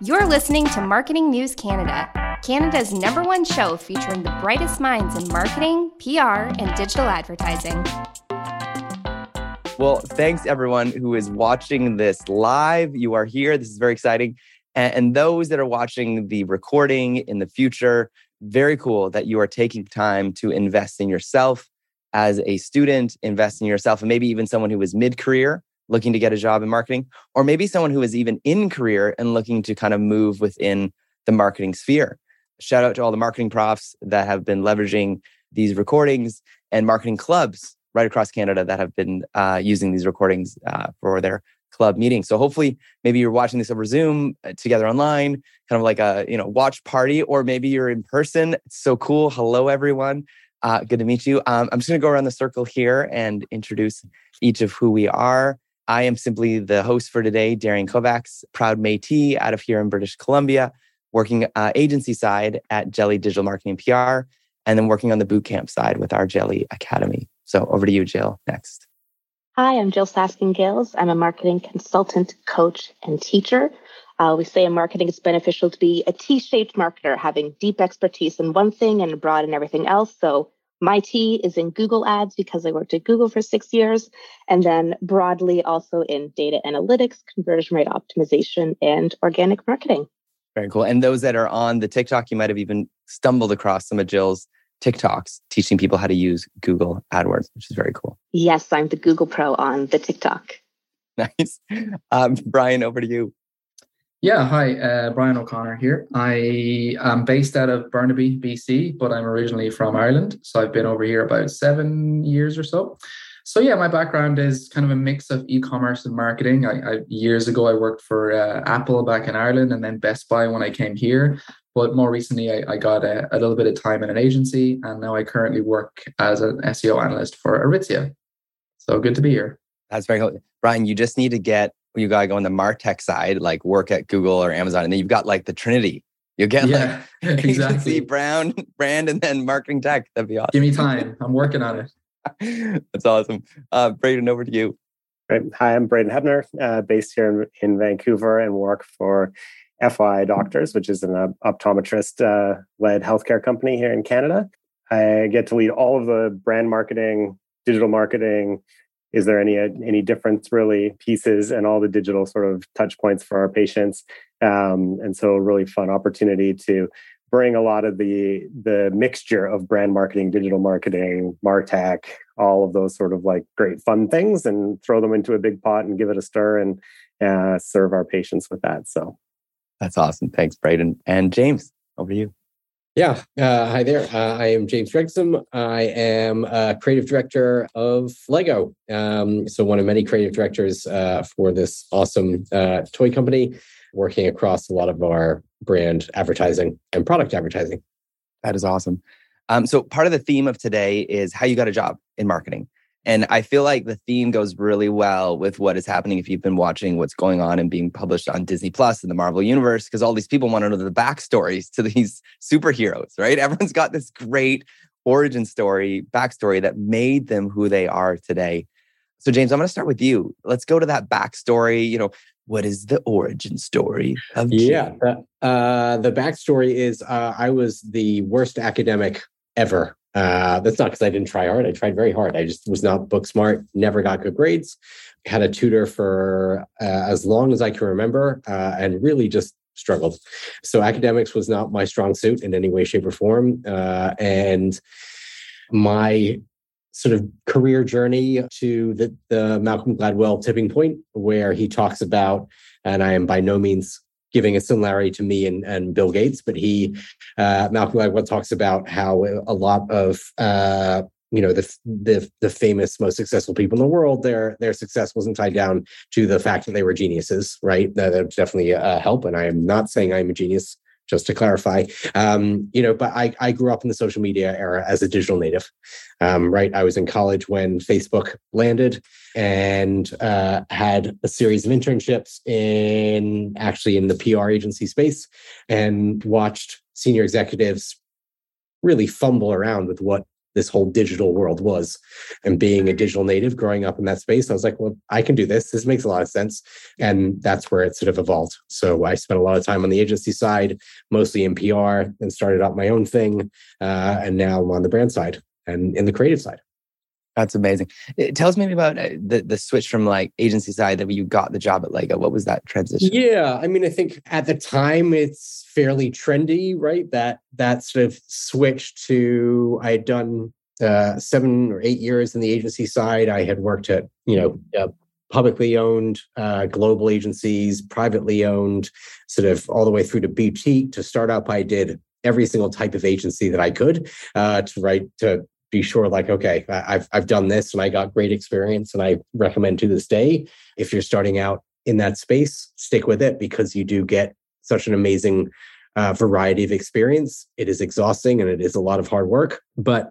You're listening to Marketing News Canada, Canada's #1 show featuring the brightest minds in marketing, PR, and digital advertising. Well, thanks everyone who is watching this live. You are here. This is very exciting. And those that are watching the recording in the future, very cool that you are taking time to invest in yourself as a student, invest in yourself, and maybe even someone who is mid-career looking to get a job in marketing, or maybe someone who is even in career and looking to kind of move within the marketing sphere. Shout out to all the marketing profs that have been leveraging these recordings and marketing clubs right across Canada that have been using these recordings for their club meetings. So hopefully, maybe you're watching this over Zoom together online, kind of like a watch party, or maybe you're in person. It's so cool. Hello, everyone. Good to meet you. I'm just going to go around the circle here and introduce each of who we are. I am simply the host for today, Darian Kovacs, proud Métis out of here in British Columbia, working agency side at Jelly Digital Marketing and PR, and then working on the bootcamp side with our Jelly Academy. So over to you, Jill, next. Hi, I'm Jill Saskin-Gills. I'm a marketing consultant, coach, and teacher. We say in marketing it's beneficial to be a T-shaped marketer, having deep expertise in one thing and broad in everything else. So my T is in Google Ads because I worked at Google for 6 years, and then broadly also in data analytics, conversion rate optimization, and organic marketing. Very cool. And those that are on the TikTok, you might have even stumbled across some of Jill's TikToks teaching people how to use Google AdWords, which is very cool. Yes, I'm the Google Pro on the TikTok. Nice. Brian, over to you. Yeah, hi, Brian O'Connor here. I am based out of Burnaby, BC, but I'm originally from Ireland. So I've been over here about 7 years or so. So yeah, my background is kind of a mix of e-commerce and marketing. Years ago, I worked for Apple back in Ireland and then Best Buy when I came here. But more recently, I got a little bit of time in an agency, and now I currently work as an SEO analyst for Aritzia. So good to be here. That's very cool. Brian, you just need to you got to go on the MarTech side, like work at Google or Amazon, and then you've got like the Trinity. You'll get exactly. Agency, brand, and then marketing tech. That'd be awesome. Give me time. I'm working on it. That's awesome. Braden, over to you. Right. Hi, I'm Braden Hebner, based here in Vancouver, and work for FI Doctors, which is an optometrist-led healthcare company here in Canada. I get to lead all of the brand marketing, digital marketing. Is there any difference really pieces and all the digital sort of touch points for our patients? And so a really fun opportunity to bring a lot of the mixture of brand marketing, digital marketing, MarTech, all of those sort of like great fun things, and throw them into a big pot and give it a stir and serve our patients with that. So that's awesome. Thanks, Braden. And James, over to you. Yeah. Hi there. I am James Dregsom. I am creative director of Lego. So one of many creative directors for this awesome toy company, working across a lot of our brand advertising and product advertising. That is awesome. So part of the theme of today is how you got a job in marketing. And I feel like the theme goes really well with what is happening if you've been watching what's going on and being published on Disney Plus and the Marvel Universe, because all these people want to know the backstories to these superheroes, right? Everyone's got this great origin story, backstory that made them who they are today. So James, I'm going to start with you. Let's go to that backstory. What is the origin story of James? Yeah, the backstory is I was the worst academic ever. That's not because I didn't try hard. I tried very hard. I just was not book smart, never got good grades, had a tutor for as long as I can remember, and really just struggled. So academics was not my strong suit in any way, shape, or form. And my sort of career journey to the Malcolm Gladwell tipping point, where he talks about, and I am by no means giving a similarity to me and Bill Gates, but Malcolm Gladwell talks about how a lot of the famous, most successful people in the world, their success wasn't tied down to the fact that they were geniuses, right? That would definitely help. And I am not saying I'm a genius, just to clarify. But I grew up in the social media era as a digital native, right? I was in college when Facebook landed and had a series of internships in the PR agency space, and watched senior executives really fumble around with what this whole digital world was. And being a digital native growing up in that space, I was like, well, I can do this. This makes a lot of sense. And that's where it sort of evolved. So I spent a lot of time on the agency side, mostly in PR, and started out my own thing. And now I'm on the brand side and in the creative side. That's amazing. Tell us maybe about the switch from like agency side that you got the job at Lego. What was that transition? Yeah, I mean, I think at the time it's fairly trendy, right? That sort of switch to, I had done 7 or 8 years in the agency side. I had worked at, publicly owned global agencies, privately owned, sort of all the way through to boutique. To startup, I did every single type of agency that I could to be sure, like, okay, I've done this and I got great experience, and I recommend to this day, if you're starting out in that space, stick with it, because you do get such an amazing variety of experience. It is exhausting and it is a lot of hard work. But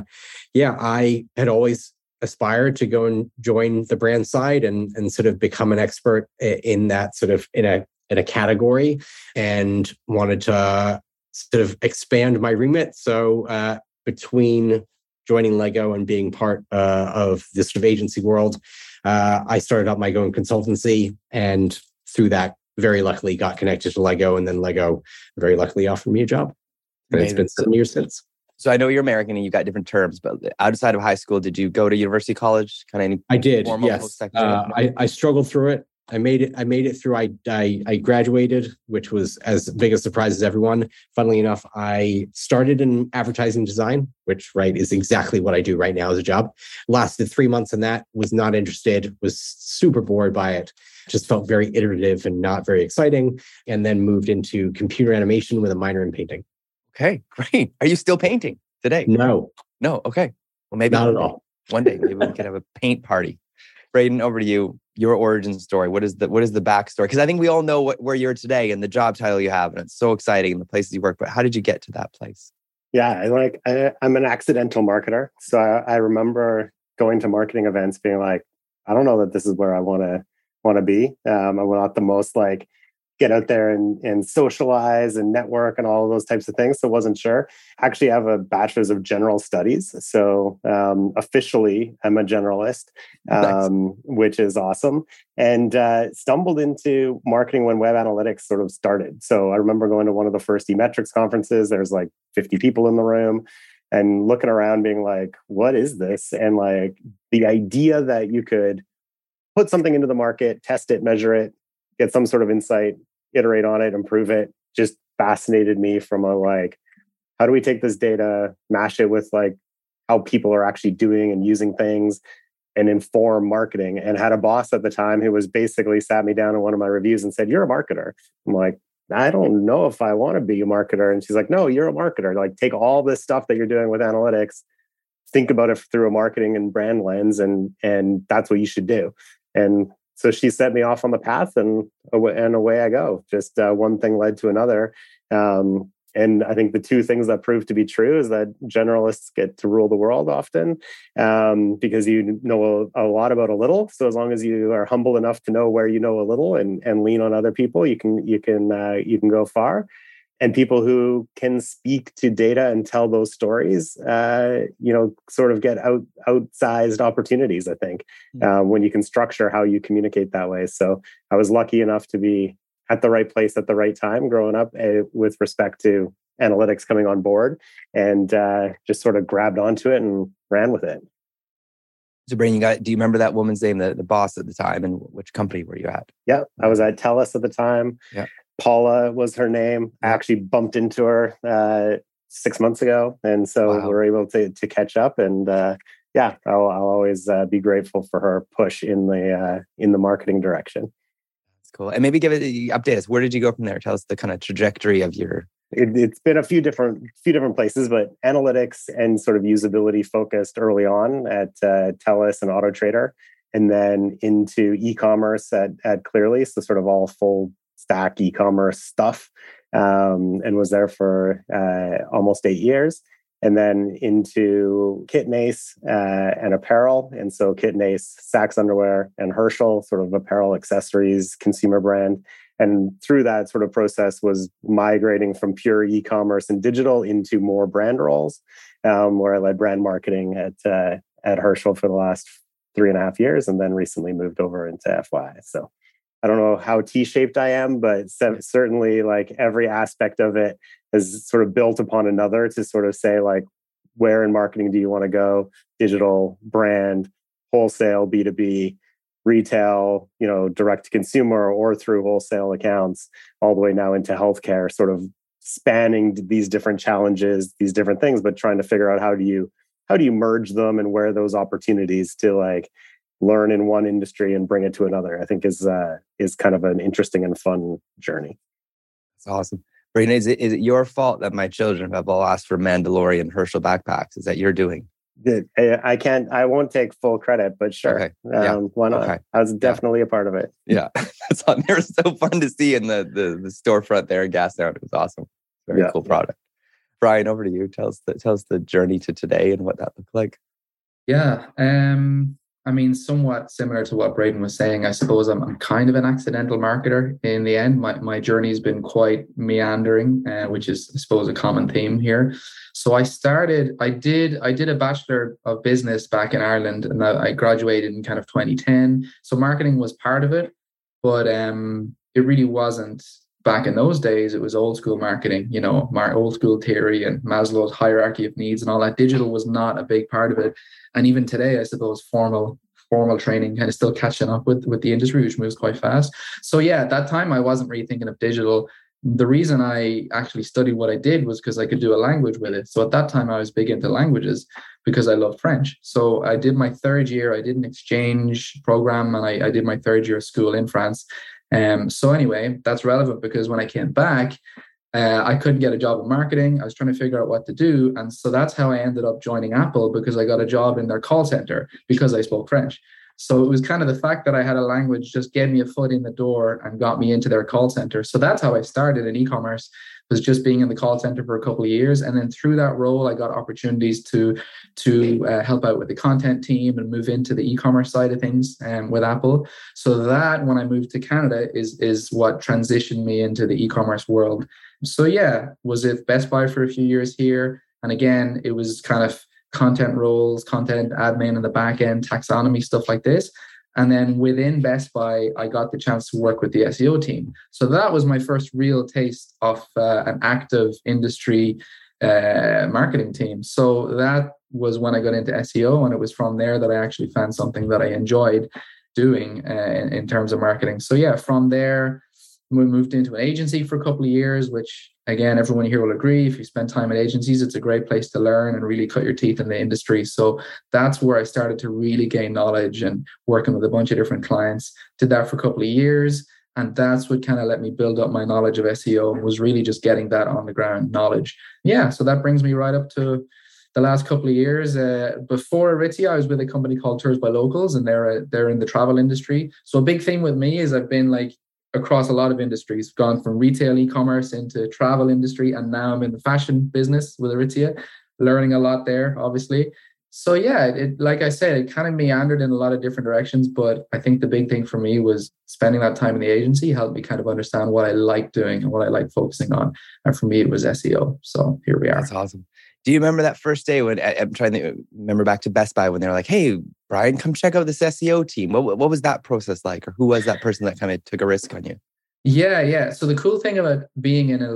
I had always aspired to go and join the brand side and sort of become an expert in that sort of in a category, and wanted to sort of expand my remit. So between joining Lego and being part of this sort of agency world, I started up my own consultancy, and through that, very luckily got connected to Lego, and then Lego very luckily offered me a job. And it's been 7 years since. So I know you're American and you got different terms, but outside of high school, did you go to university, college? I did, yes. I struggled through it. I made it through. I graduated, which was as big a surprise as everyone. Funnily enough, I started in advertising design, which is exactly what I do right now as a job. Lasted 3 months in that, was not interested, was super bored by it. Just felt very iterative and not very exciting. And then moved into computer animation with a minor in painting. Okay, great. Are you still painting today? No. Okay. Well, maybe not at all. One day, maybe we could have a paint party. Braden, over to you. Your origin story. What is the backstory? Because I think we all know where you're today and the job title you have, and it's so exciting, and the places you work. But how did you get to that place? Yeah, I'm an accidental marketer. So I remember going to marketing events, being like, I don't know that this is where I want to be. I'm not the most like get out there and socialize and network and all of those types of things. So wasn't sure. Actually, I have a bachelor's of general studies. So officially, I'm a generalist, nice. Which is awesome. And stumbled into marketing when web analytics sort of started. So I remember going to one of the first eMetrics conferences. There's like 50 people in the room and looking around being like, what is this? And like the idea that you could put something into the market, test it, measure it, get some sort of insight, iterate on it, improve it, just fascinated me from how do we take this data, mash it with like how people are actually doing and using things, and inform marketing. And had a boss at the time who was basically sat me down in one of my reviews and said, "You're a marketer." I'm like, I don't know if I want to be a marketer. And she's like, "No, you're a marketer. Like, take all this stuff that you're doing with analytics, think about it through a marketing and brand lens, and that's what you should do." And so she set me off on the path, and away I go. Just one thing led to another. And I think the two things that proved to be true is that generalists get to rule the world often, because you know a lot about a little. So as long as you are humble enough to know where you know a little and lean on other people, you can go far. And people who can speak to data and tell those stories, sort of get outsized opportunities, I think, when you can structure how you communicate that way. So I was lucky enough to be at the right place at the right time growing up with respect to analytics coming on board, and just sort of grabbed onto it and ran with it. So Braden, do you remember that woman's name, the boss at the time, and which company were you at? Yeah, I was at TELUS at the time. Yeah. Paula was her name. I actually bumped into her 6 months ago, and so we were able to catch up. And I'll always be grateful for her push in the marketing direction. That's cool. And maybe update us. Where did you go from there? Tell us the kind of trajectory of your. It's been a few different places, but analytics and sort of usability focused early on at TELUS and AutoTrader, and then into e-commerce at Clearly. So sort of all full stack e-commerce stuff, and was there for almost 8 years, and then into Kit and Ace and apparel. And so Kit and Ace, Saks Underwear, and Herschel, sort of apparel accessories consumer brand, And through that sort of process was migrating from pure e-commerce and digital into more brand roles, where I led brand marketing at Herschel for the last 3.5 years, and then recently moved over into FY. So I don't know how T-shaped I am, but certainly like every aspect of it is sort of built upon another to sort of say like, where in marketing do you want to go? Digital, brand, wholesale, B2B, retail, direct to consumer or through wholesale accounts, all the way now into healthcare, sort of spanning these different challenges, these different things, but trying to figure out how do you merge them and where those opportunities to like learn in one industry and bring it to another, I think is kind of an interesting and fun journey. That's awesome. Braden, is it your fault that my children have all asked for Mandalorian Herschel backpacks? Is that you're doing? I won't take full credit, but sure. Okay. Yeah. Why not? Okay. I was definitely a part of it. Yeah. That's awesome. They were so fun to see in the storefront there in Gastown. It was awesome. Very cool product. Brian, over to you. Tell us the journey to today and what that looked like. Yeah. I mean, somewhat similar to what Braden was saying. I suppose I'm kind of an accidental marketer in the end. My journey has been quite meandering, which is, I suppose, a common theme here. So I did a Bachelor of Business back in Ireland, and I graduated in kind of 2010. So marketing was part of it, but it really wasn't. Back in those days, it was old school marketing, old school theory and Maslow's hierarchy of needs and all that. Digital was not a big part of it. And even today, I suppose formal training kind of still catching up with the industry, which moves quite fast. So yeah, at that time, I wasn't really thinking of digital. The reason I actually studied what I did was because I could do a language with it. So at that time, I was big into languages because I loved French. So I did my third year. I did an exchange program, and I did my third year of school in France. So anyway, that's relevant because when I came back, I couldn't get a job in marketing. I was trying to figure out what to do. And so that's how I ended up joining Apple, because I got a job in their call center because I spoke French. So it was kind of the fact that I had a language just gave me a foot in the door and got me into their call center. So that's how I started in e-commerce, was just being in the call center for a couple of years. And then through that role, I got opportunities to help out with the content team and move into the e-commerce side of things with Apple. So that, when I moved to Canada, is what transitioned me into the e-commerce world. So yeah, was it Best Buy for a few years here. And again, it was kind of content roles, content admin in the back end, taxonomy, stuff like this. And then within Best Buy, I got the chance to work with the SEO team. So that was my first real taste of an active industry marketing team. So that was when I got into SEO, and it was from there that I actually found something that I enjoyed doing in terms of marketing. So yeah, from there, we moved into an agency for a couple of years, which again, everyone here will agree, if you spend time at agencies, it's a great place to learn and really cut your teeth in the industry. So that's where I started to really gain knowledge and working with a bunch of different clients. Did that for a couple of years. And that's what kind of let me build up my knowledge of SEO, was really just getting that on the ground knowledge. Yeah, so that brings me right up to the last couple of years. Before Aritzia, I was with a company called Tours by Locals, and they're in the travel industry. So a big thing with me is I've been like across a lot of industries, gone from retail e-commerce into travel industry, and now I'm in the fashion business with Aritzia, learning a lot there, obviously. So yeah, it like I said, it kind of meandered in a lot of different directions, but I think the big thing for me was spending that time in the agency helped me kind of understand what I like doing and what I like focusing on. And for me, it was SEO. So here we are. That's awesome. Do you remember that first day when I'm trying to remember back to Best Buy when they were like, "Hey, Brian, come check out this SEO team." What was that process like, or who was that person that kind of took a risk on you? Yeah. So the cool thing about being in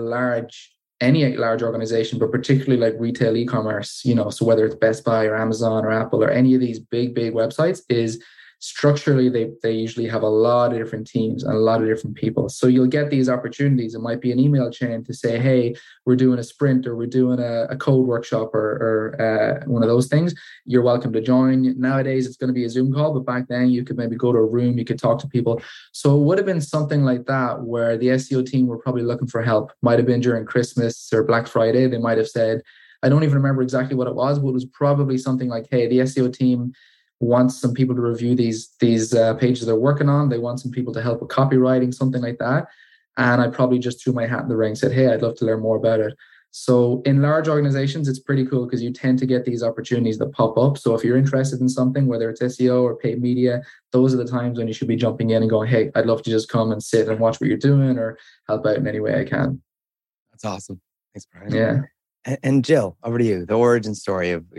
any large organization, but particularly like retail e-commerce, so whether it's Best Buy or Amazon or Apple or any of these big websites, is structurally they usually have a lot of different teams and a lot of different people. So you'll get these opportunities. It might be an email chain to say, "Hey, we're doing a sprint, or we're doing a code workshop, or one of those things. You're welcome to join." Nowadays, it's going to be a Zoom call, but back then you could maybe go to a room, you could talk to people. So it would have been something like that, where the SEO team were probably looking for help. Might have been during Christmas or Black Friday. They might have said, I don't even remember exactly what it was, but it was probably something like, "Hey, the SEO team wants some people to review these pages they're working on. They want some people to help with copywriting," something like that. And I probably just threw my hat in the ring and said, "Hey, I'd love to learn more about it." So in large organizations, it's pretty cool because you tend to get these opportunities that pop up. So if you're interested in something, whether it's SEO or paid media, those are the times when you should be jumping in and going, hey, I'd love to just come and sit and watch what you're doing or help out in any way I can. That's awesome. Thanks, Brian. Yeah. And Jill, over to you. The origin story of,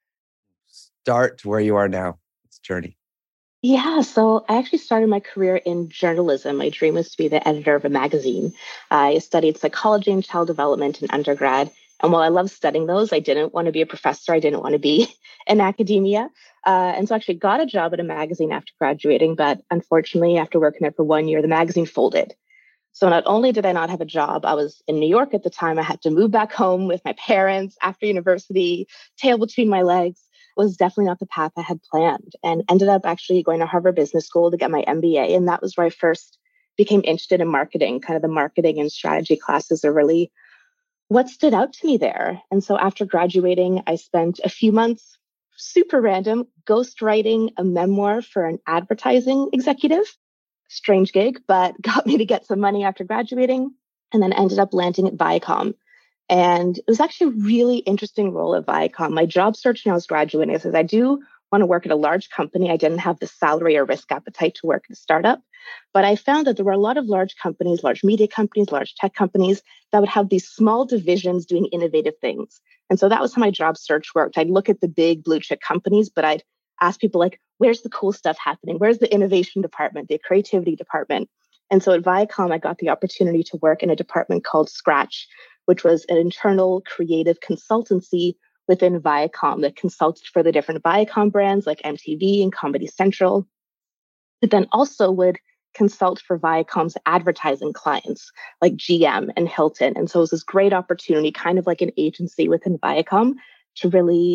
start to where you are now. It's a journey. Yeah, so I actually started my career in journalism. My dream was to be the editor of a magazine. I studied psychology and child development in undergrad. And while I love studying those, I didn't want to be a professor. I didn't want to be in academia. And so I actually got a job at a magazine after graduating. But unfortunately, after working there for 1 year, the magazine folded. So not only did I not have a job, I was in New York at the time. I had to move back home with my parents after university, tail between my legs. Was definitely not the path I had planned, and ended up actually going to Harvard Business School to get my MBA. And that was where I first became interested in marketing. Kind of the marketing and strategy classes are really what stood out to me there. And so after graduating, I spent a few months, super random, ghostwriting a memoir for an advertising executive. Strange gig, but got me to get some money after graduating, and then ended up landing at Viacom. And it was actually a really interesting role at Viacom. My job search when I was graduating says I do want to work at a large company. I didn't have the salary or risk appetite to work at a startup. But I found that there were a lot of large companies, large media companies, large tech companies that would have these small divisions doing innovative things. And so that was how my job search worked. I'd look at the big blue chip companies, but I'd ask people like, where's the cool stuff happening? Where's the innovation department, the creativity department? And so at Viacom, I got the opportunity to work in a department called Scratch, which was an internal creative consultancy within Viacom that consulted for the different Viacom brands like MTV and Comedy Central, but then also would consult for Viacom's advertising clients like GM and Hilton. And so it was this great opportunity, kind of like an agency within Viacom, to really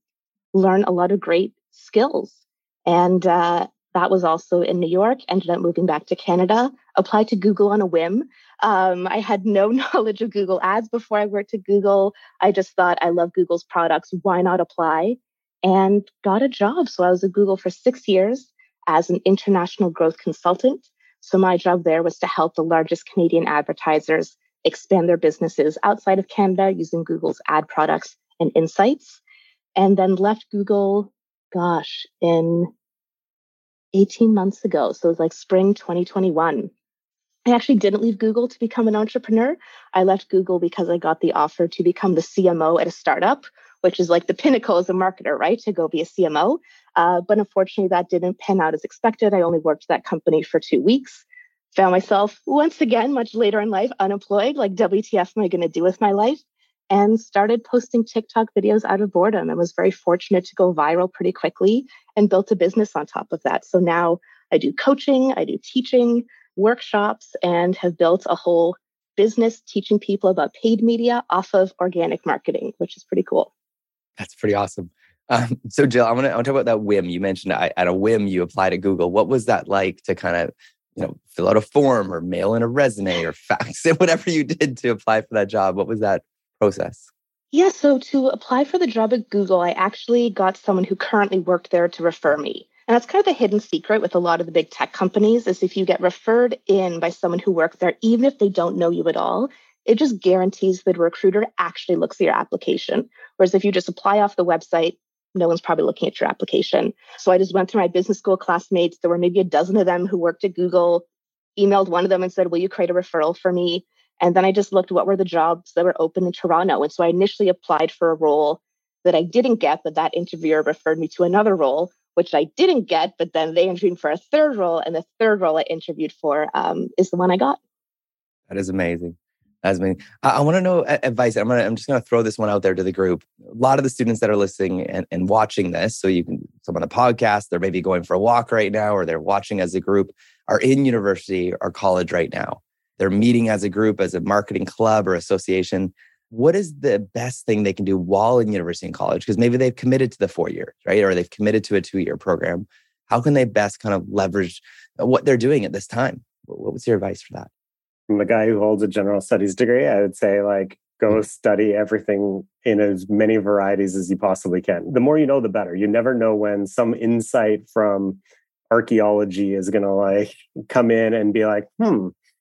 learn a lot of great skills. And that was also in New York, ended up moving back to Canada, applied to Google on a whim. I had no knowledge of Google Ads before I worked at Google. I just thought, I love Google's products. Why not apply? And got a job. So I was at Google for 6 years as an international growth consultant. So my job there was to help the largest Canadian advertisers expand their businesses outside of Canada using Google's ad products and insights. And then left Google, in 18 months ago. So it was like spring 2021. I actually didn't leave Google to become an entrepreneur. I left Google because I got the offer to become the CMO at a startup, which is like the pinnacle as a marketer, right? To go be a CMO. But unfortunately, that didn't pan out as expected. I only worked at that company for 2 weeks. Found myself once again, much later in life, unemployed. Like, WTF am I going to do with my life? And started posting TikTok videos out of boredom and was very fortunate to go viral pretty quickly and built a business on top of that. So now I do coaching, I do teaching, workshops, and have built a whole business teaching people about paid media off of organic marketing, which is pretty cool. That's pretty awesome. So Jill, I want to talk about that whim. You mentioned at a whim you applied to Google. What was that like to kind of, fill out a form or mail in a resume or fax it, whatever you did to apply for that job? What was that process? Yeah, so to apply for the job at Google, I actually got someone who currently worked there to refer me. And that's kind of the hidden secret with a lot of the big tech companies is if you get referred in by someone who worked there, even if they don't know you at all, it just guarantees that a recruiter actually looks at your application. Whereas if you just apply off the website, no one's probably looking at your application. So I just went through my business school classmates. There were maybe a dozen of them who worked at Google, emailed one of them and said, will you create a referral for me? And then I just looked what were the jobs that were open in Toronto. And so I initially applied for a role that I didn't get, but that interviewer referred me to another role, which I didn't get, but then they interviewed me for a third role. And the third role I interviewed for is the one I got. That is amazing. That's amazing. I want to know advice. I'm just going to throw this one out there to the group. A lot of the students that are listening and watching this, so you can, some on the podcast, they're maybe going for a walk right now, or they're watching as a group, are in university or college right now. They're meeting as a group, as a marketing club or association. What is the best thing they can do while in university and college? Because maybe they've committed to the 4 years, right? Or they've committed to a 2-year program. How can they best kind of leverage what they're doing at this time? What was your advice for that? From the guy who holds a general studies degree, I would say go study everything in as many varieties as you possibly can. The more you know, the better. You never know when some insight from archaeology is going to come in and be like,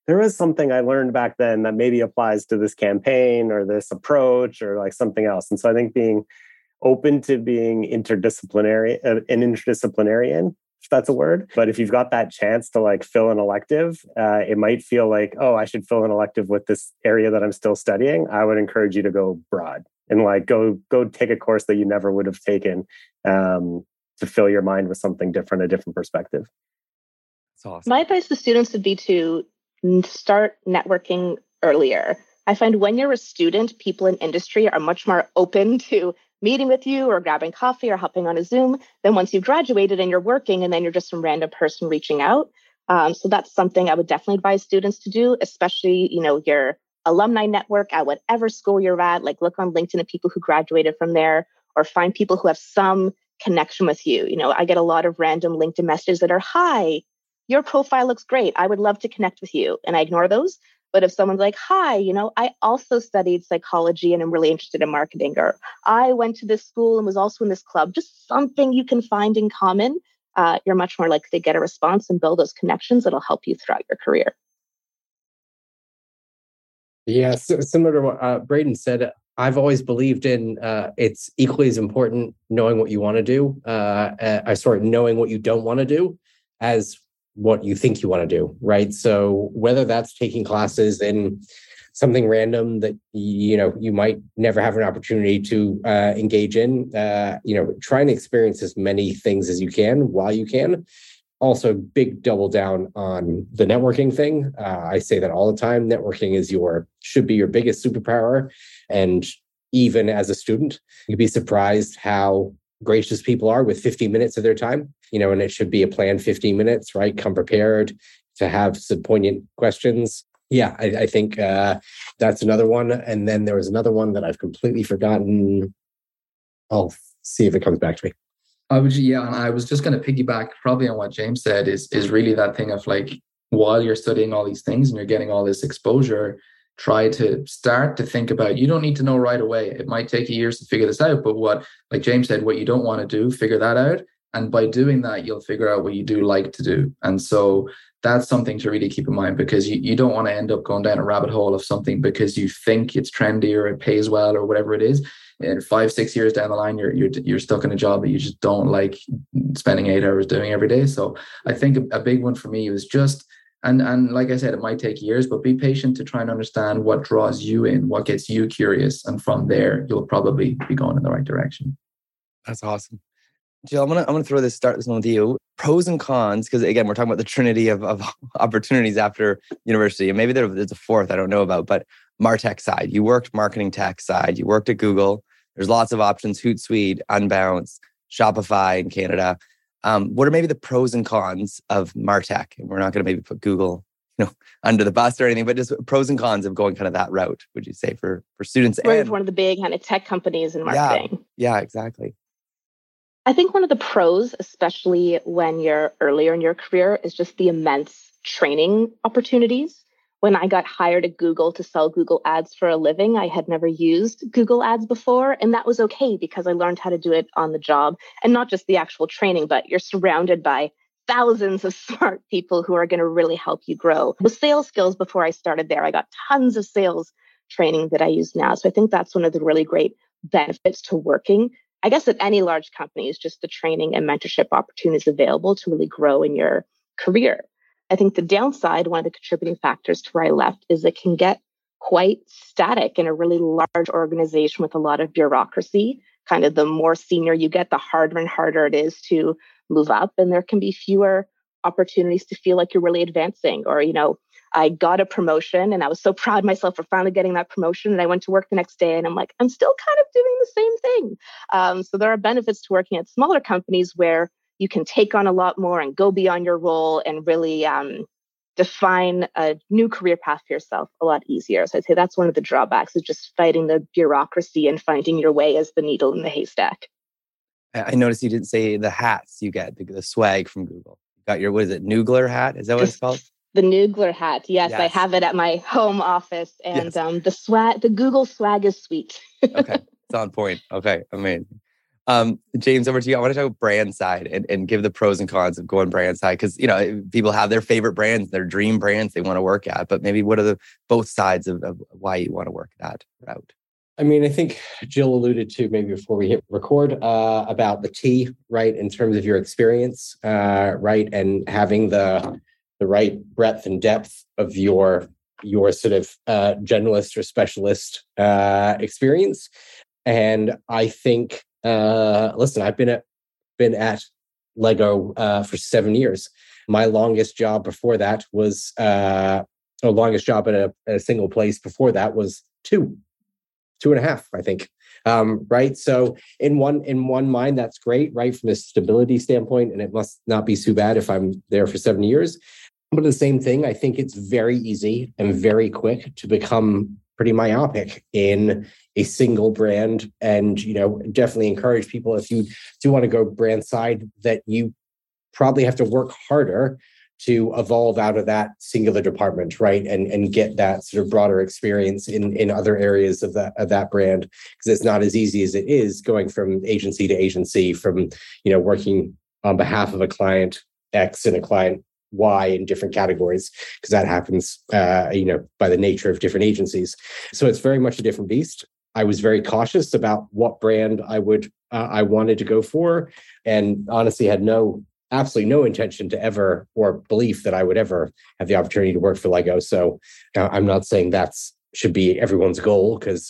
there was something I learned back then that maybe applies to this campaign or this approach or like something else. And so I think being open to being interdisciplinary, an interdisciplinarian, if that's a word. But if you've got that chance to like fill an elective, it might feel like, oh, I should fill an elective with this area that I'm still studying. I would encourage you to go broad and like go take a course that you never would have taken to fill your mind with something different, a different perspective. That's awesome. My advice to students would be to start networking earlier. I find when you're a student, people in industry are much more open to meeting with you or grabbing coffee or hopping on a Zoom than once you've graduated and you're working and then you're just some random person reaching out. So that's something I would definitely advise students to do, especially, your alumni network at whatever school you're at. Like look on LinkedIn at people who graduated from there or find people who have some connection with you. I get a lot of random LinkedIn messages that are, hi, your profile looks great. I would love to connect with you. And I ignore those. But if someone's like, hi, I also studied psychology and I'm really interested in marketing, or I went to this school and was also in this club, just something you can find in common, you're much more likely to get a response and build those connections that'll help you throughout your career. Yeah, similar to what Braden said, I've always believed in it's equally as important knowing what you want to do, knowing what you don't want to do as what you think you want to do, right? So whether that's taking classes in something random that you might never have an opportunity to engage in, try and experience as many things as you can while you can. Also, big double down on the networking thing. I say that all the time. Networking should be your biggest superpower. And even as a student, you'd be surprised how gracious people are with 15 minutes of their time, and it should be a planned 15 minutes, right? Come prepared to have some poignant questions. Yeah, I think that's another one. And then there was another one that I've completely forgotten. I'll see if it comes back to me. And I was just going to piggyback probably on what James said is really that thing of like, while you're studying all these things and you're getting all this exposure, try to start to think about, you don't need to know right away. It might take you years to figure this out, but like James said, what you don't want to do, figure that out. And by doing that, you'll figure out what you do like to do. And so that's something to really keep in mind, because you don't want to end up going down a rabbit hole of something because you think it's trendy or it pays well or whatever it is. And 5-6 years down the line, you're stuck in a job that you just don't like spending 8 hours doing every day. So I think a big one for me was just, and like I said, it might take years, but be patient to try and understand what draws you in, what gets you curious. And from there, you'll probably be going in the right direction. That's awesome. Jill, I'm gonna start this one with you. Pros and cons, because again, we're talking about the trinity of opportunities after university, and maybe there's a fourth I don't know about. But MarTech side, you worked marketing tech side, you worked at Google. There's lots of options: Hootsuite, Unbounce, Shopify in Canada. What are maybe the pros and cons of MarTech? And we're not going to maybe put Google, under the bus or anything, but just pros and cons of going kind of that route. Would you say for students? We're one of the big kind of tech companies in marketing. Yeah, exactly. I think one of the pros, especially when you're earlier in your career, is just the immense training opportunities. When I got hired at Google to sell Google Ads for a living, I had never used Google Ads before. And that was okay because I learned how to do it on the job, and not just the actual training, but you're surrounded by thousands of smart people who are going to really help you grow. With sales skills, before I started there, I got tons of sales training that I use now. So I think that's one of the really great benefits to working, I guess, at any large company, is just the training and mentorship opportunities available to really grow in your career. I think the downside, one of the contributing factors to where I left, is it can get quite static in a really large organization with a lot of bureaucracy. Kind of the more senior you get, the harder and harder it is to move up. And there can be fewer opportunities to feel like you're really advancing. Or, I got a promotion and I was so proud of myself for finally getting that promotion. And I went to work the next day and I'm like, I'm still kind of doing the same thing. So there are benefits to working at smaller companies where you can take on a lot more and go beyond your role and really define a new career path for yourself a lot easier. So I'd say that's one of the drawbacks, is just fighting the bureaucracy and finding your way as the needle in the haystack. I noticed you didn't say the hats you get, the swag from Google. You got your, what is it, Noogler hat? Is that what it's called? The Noogler hat. Yes, I have it at my home office. And the Google swag is sweet. Okay, it's on point. Okay, amazing. James, over to you. I want to talk about brand side and give the pros and cons of going brand side, because people have their favorite brands, their dream brands they want to work at. But maybe what are the both sides of why you want to work that route? I mean, I think Jill alluded to maybe before we hit record about the T, right, in terms of your experience, right, and having the right breadth and depth of your sort of generalist or specialist experience. And I think, listen, I've been at Lego for 7 years. My longest job before that was, longest job at a single place before that was 2.5, I think. Right. So in one mind, that's great, right? From a stability standpoint, and it must not be too bad if I'm there for 7 years. But the same thing, I think it's very easy and very quick to become pretty myopic in a single brand. And, definitely encourage people, if you do want to go brand side, that you probably have to work harder to evolve out of that singular department, right? And get that sort of broader experience in other areas of that brand, because it's not as easy as it is going from agency to agency, from, working on behalf of a client X and a client Y in different categories, because that happens, by the nature of different agencies. So it's very much a different beast. I was very cautious about what brand I wanted to go for, and honestly had absolutely no intention to ever, or belief that I would ever have the opportunity to work for Lego. So I'm not saying should be everyone's goal, because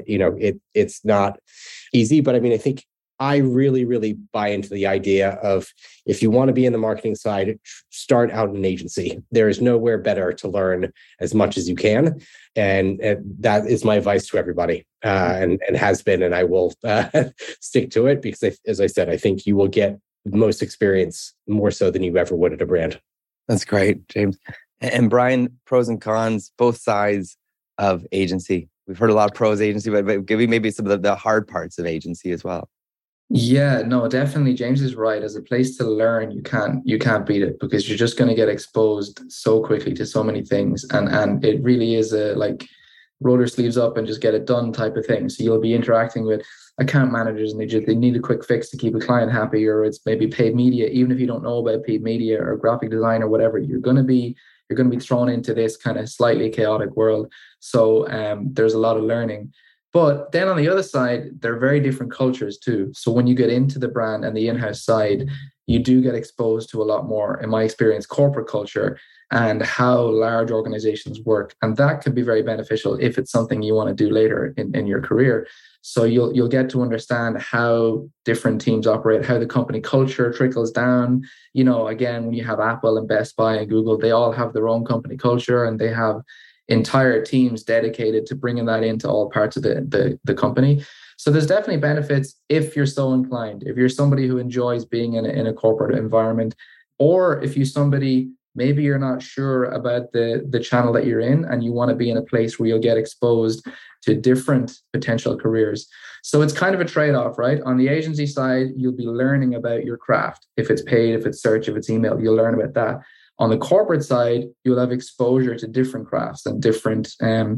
it's not easy. But I mean, I think I really, really buy into the idea of, if you want to be in the marketing side, start out in an agency. There is nowhere better to learn as much as you can. And that is my advice to everybody, and has been, and I will stick to it, because as I said, I think you will get most experience more so than you ever would at a brand. That's great, James. And Brian, pros and cons, both sides of agency. We've heard a lot of pros agency, but give me maybe some of the hard parts of agency as well. Yeah, no, definitely. James is right. As a place to learn, you can't beat it, because you're just going to get exposed so quickly to so many things, and it really is a roll your sleeves up and just get it done type of thing. So you'll be interacting with account managers, and they need a quick fix to keep a client happy, or it's maybe paid media. Even if you don't know about paid media or graphic design or whatever, you're going to be thrown into this kind of slightly chaotic world. So there's a lot of learning. But then on the other side, they're very different cultures too. So when you get into the brand and the in-house side, you do get exposed to a lot more, in my experience, corporate culture and how large organizations work. And that can be very beneficial if it's something you want to do later in your career. So you'll get to understand how different teams operate, how the company culture trickles down. Again, when you have Apple and Best Buy and Google, they all have their own company culture, and they have entire teams dedicated to bringing that into all parts of the company. So there's definitely benefits if you're so inclined, if you're somebody who enjoys being in a corporate environment, or if you're somebody, maybe you're not sure about the channel that you're in, and you want to be in a place where you'll get exposed to different potential careers. So it's kind of a trade-off, right? On the agency side, you'll be learning about your craft. If it's paid, if it's search, if it's email, you'll learn about that. On the corporate side, you'll have exposure to different crafts and different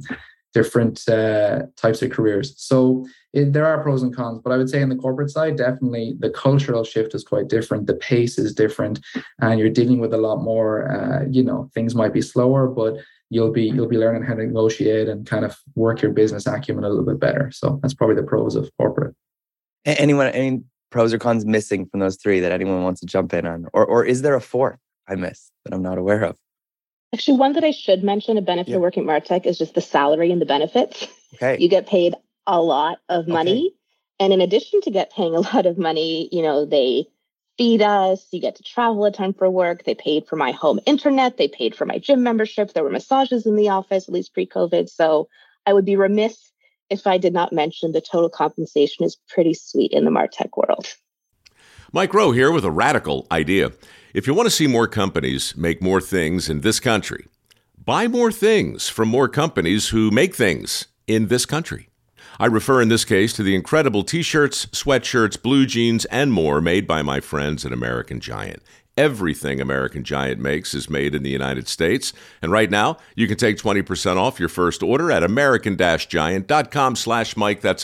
types of careers. So there are pros and cons, but I would say on the corporate side, definitely the cultural shift is quite different. The pace is different, and you're dealing with a lot more. Things might be slower, but you'll be learning how to negotiate and kind of work your business acumen a little bit better. So that's probably the pros of corporate. Any pros or cons missing from those three that anyone wants to jump in on, or is there a fourth I missed that I'm not aware of? Actually, one that I should mention, a benefit of working at MarTech, is just the salary and the benefits. Okay. You get paid a lot of money. Okay. And in addition to paying a lot of money, they feed us. You get to travel a ton for work. They paid for my home internet. They paid for my gym membership. There were massages in the office, at least pre-COVID. So I would be remiss if I did not mention the total compensation is pretty sweet in the MarTech world. Mike Rowe here with a radical idea. If you want to see more companies make more things in this country, buy more things from more companies who make things in this country. I refer in this case to the incredible t-shirts, sweatshirts, blue jeans, and more made by my friends at American Giant. Everything American Giant makes is made in the United States. And right now, you can take 20% off your first order at american-giant.com/Mike. That's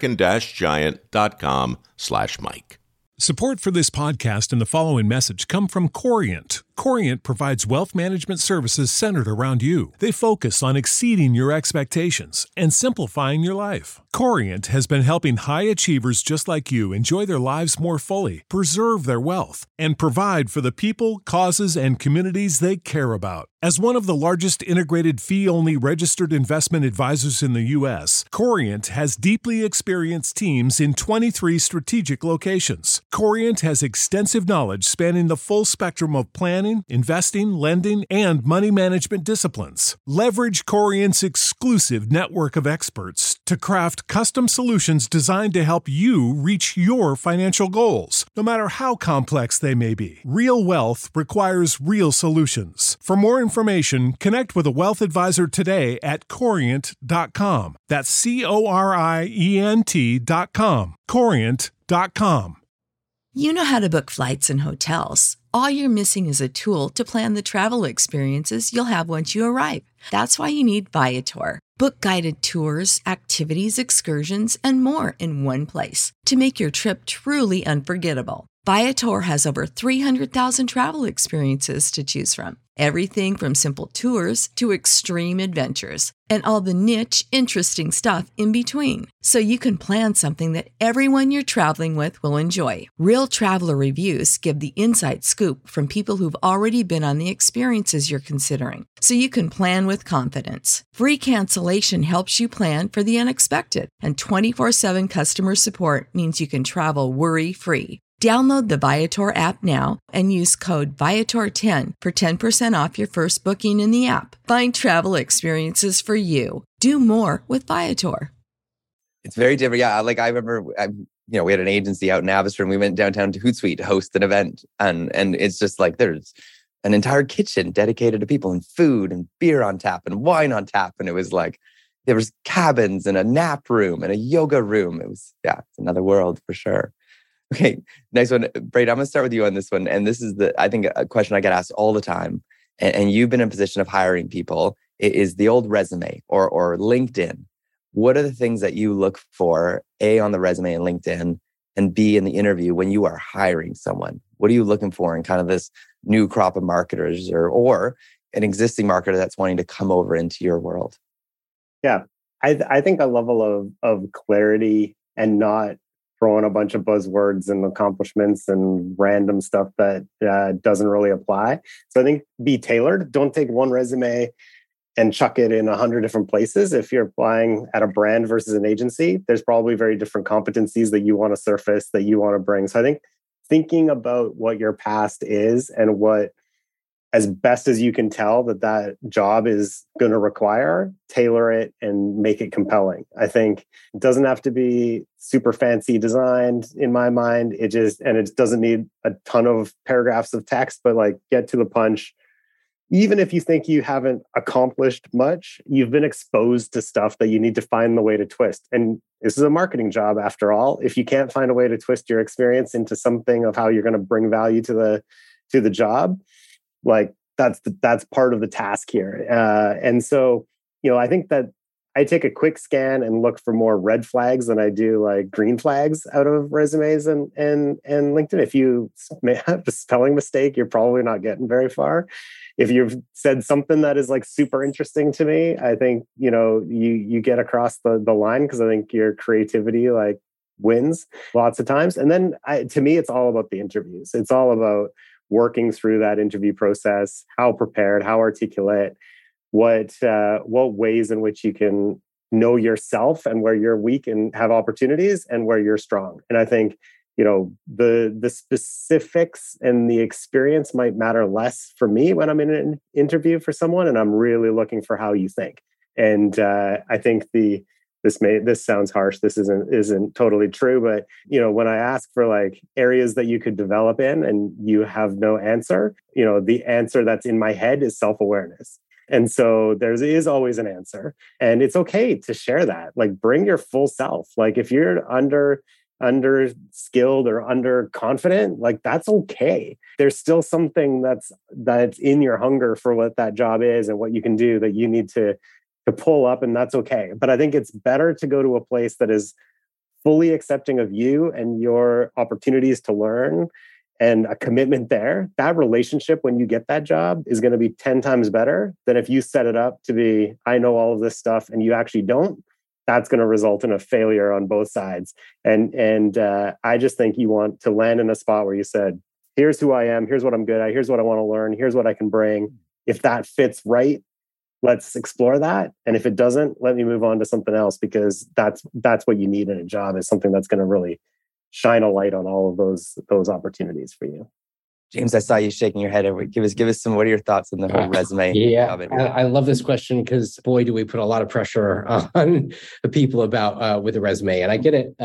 american-giant.com/Mike. Support for this podcast and the following message come from Corient. Corient provides wealth management services centered around you. They focus on exceeding your expectations and simplifying your life. Corient has been helping high achievers just like you enjoy their lives more fully, preserve their wealth, and provide for the people, causes, and communities they care about. As one of the largest integrated fee-only registered investment advisors in the U.S., Corient has deeply experienced teams in 23 strategic locations. Corient has extensive knowledge spanning the full spectrum of planning, investing, lending, and money management disciplines. Leverage Corient's exclusive network of experts to craft custom solutions designed to help you reach your financial goals, no matter how complex they may be. Real wealth requires real solutions. For more information, connect with a wealth advisor today at Corient.com. That's Corient.com. Corient.com. You know how to book flights and hotels. All you're missing is a tool to plan the travel experiences you'll have once you arrive. That's why you need Viator. Book guided tours, activities, excursions, and more in one place to make your trip truly unforgettable. Viator has over 300,000 travel experiences to choose from. Everything from simple tours to extreme adventures and all the niche, interesting stuff in between. So you can plan something that everyone you're traveling with will enjoy. Real traveler reviews give the inside scoop from people who've already been on the experiences you're considering. So you can plan with confidence. Free cancellation helps you plan for the unexpected. And 24/7 customer support means you can travel worry-free. Download the Viator app now and use code Viator10 for 10% off your first booking in the app. Find travel experiences for you. Do more with Viator. It's very different. Yeah, like I remember, we had an agency out in Abbotsford and we went downtown to Hootsuite to host an event. And it's just like there's an entire kitchen dedicated to people and food and beer on tap and wine on tap. And it was like there was cabins and a nap room and a yoga room. It was, it's another world for sure. Okay, next one. Braden, I'm going to start with you on this one. And this is, I think, a question I get asked all the time. And you've been in a position of hiring people. It is the old resume or LinkedIn. What are the things that you look for, A, on the resume and LinkedIn, and B, in the interview when you are hiring someone? What are you looking for in kind of this new crop of marketers or an existing marketer that's wanting to come over into your world? Yeah, I think a level of clarity and not throwing a bunch of buzzwords and accomplishments and random stuff that doesn't really apply. So I think be tailored. Don't take one resume and chuck it in 100 different places. If you're applying at a brand versus an agency, there's probably very different competencies that you want to surface, that you want to bring. So I think thinking about what your past is and what, as best as you can tell, that job is going to require, tailor it and make it compelling. I think it doesn't have to be super fancy designed in my mind. It doesn't need a ton of paragraphs of text, but like get to the punch. Even if you think you haven't accomplished much, you've been exposed to stuff that you need to find the way to twist. And this is a marketing job after all. If you can't find a way to twist your experience into something of how you're going to bring value to the job, like that's part of the task here. And so, I think that I take a quick scan and look for more red flags than I do like green flags out of resumes and LinkedIn. If you may have a spelling mistake, you're probably not getting very far. If you've said something that is like super interesting to me, I think, you get across the line, because I think your creativity like wins lots of times. And then to me, it's all about the interviews. It's all about working through that interview process, how prepared, how articulate, what ways in which you can know yourself and where you're weak and have opportunities and where you're strong. And I think, the specifics and the experience might matter less for me when I'm in an interview for someone, and I'm really looking for how you think. And I think this sounds harsh. This isn't totally true, but when I ask for like areas that you could develop in and you have no answer, the answer that's in my head is self-awareness. And so there is always an answer, and it's okay to share that. Like bring your full self. Like if you're under skilled or under confident, like that's okay. There's still something that's in your hunger for what that job is and what you can do that you need to pull up, and that's okay. But I think it's better to go to a place that is fully accepting of you and your opportunities to learn and a commitment there. That relationship when you get that job is going to be 10 times better than if you set it up to be, I know all of this stuff and you actually don't. That's going to result in a failure on both sides. And I just think you want to land in a spot where you said, here's who I am, here's what I'm good at, here's what I want to learn, here's what I can bring. If that fits right, let's explore that. And if it doesn't, let me move on to something else, because that's what you need in a job, is something that's going to really shine a light on all of those opportunities for you. James, I saw you shaking your head. Give us some. What are your thoughts on the whole resume? Yeah, I love this question because boy, do we put a lot of pressure on the people about with a resume, and I get it.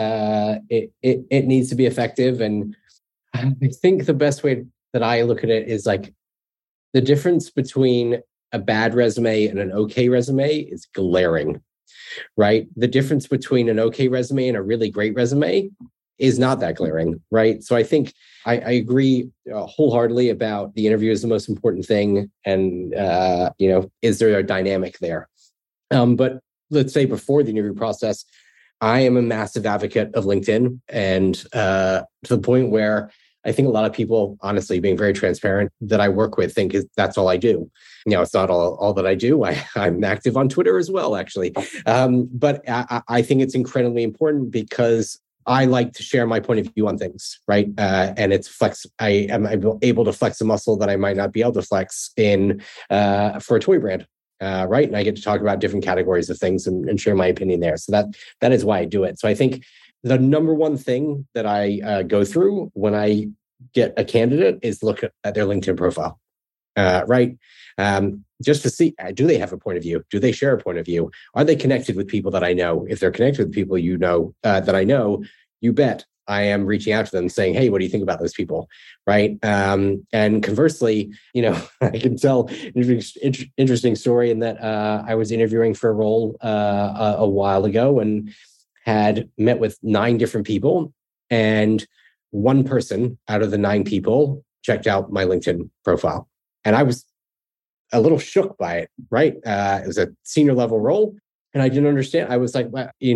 It needs to be effective, and I think the best way that I look at it is like the difference between a bad resume and an okay resume is glaring, right? The difference between an okay resume and a really great resume is not that glaring, right? So I think I agree wholeheartedly about the interview is the most important thing. And, is there a dynamic there? But let's say before the interview process, I am a massive advocate of LinkedIn, and to the point where I think a lot of people, honestly, being very transparent, that I work with think that's all I do. It's not all that I do. I'm active on Twitter as well, actually. But I think it's incredibly important because I like to share my point of view on things, right? And it's I am able to flex a muscle that I might not be able to flex for a toy brand, right? And I get to talk about different categories of things and share my opinion there. So that is why I do it. So I think the number one thing that I go through when I get a candidate is look at their LinkedIn profile, right? Just to see, do they have a point of view? Do they share a point of view? Are they connected with people that I know? If they're connected with people that I know, you bet I am reaching out to them saying, hey, what do you think about those people? Right. And conversely, I can tell an interesting story in that I was interviewing for a role a while ago and had met with 9 different people. And one person out of the 9 people checked out my LinkedIn profile. And I was a little shook by it, right? It was a senior level role. And I didn't understand. I was like,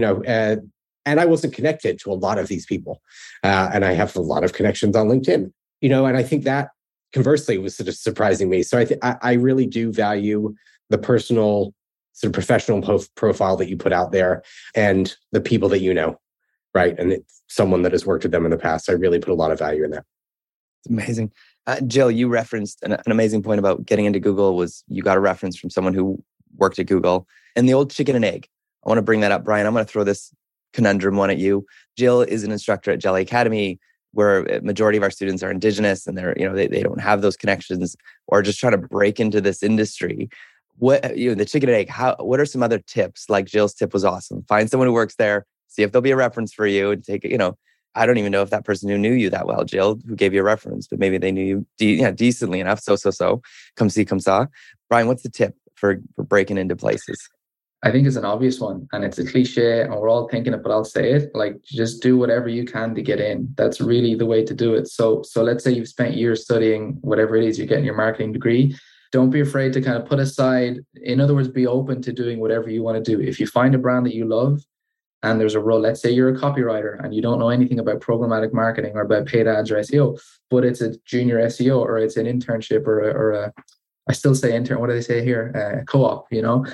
and I wasn't connected to a lot of these people. And I have a lot of connections on LinkedIn, and I think that conversely was sort of surprising me. So I really do value the personal sort of professional profile that you put out there and the people that you know, right? And it's someone that has worked with them in the past. I really put a lot of value in that. It's amazing. Jill, you referenced an amazing point about getting into Google was you got a reference from someone who worked at Google, and the old chicken and egg. I want to bring that up. Brian, I'm going to throw this conundrum one at you. Jill is an instructor at Jelly Academy, where a majority of our students are Indigenous and they don't have those connections or just trying to break into this industry. What, the chicken and egg, what are some other tips? Like Jill's tip was awesome. Find someone who works there, see if there'll be a reference for you and take it, I don't even know if that person who knew you that well, Jill, who gave you a reference, but maybe they knew you decently enough. So. Come see, come saw. Brian, what's the tip for breaking into places? I think it's an obvious one, and it's a cliche, and we're all thinking it, but I'll say it. Like, just do whatever you can to get in. That's really the way to do it. So let's say you've spent years studying whatever it is, you're getting your marketing degree. Don't be afraid to kind of put aside, in other words, be open to doing whatever you want to do. If you find a brand that you love and there's a role, let's say you're a copywriter and you don't know anything about programmatic marketing or about paid ads or SEO, but it's a junior SEO or it's an internship or a I still say intern, what do they say here? Co-op,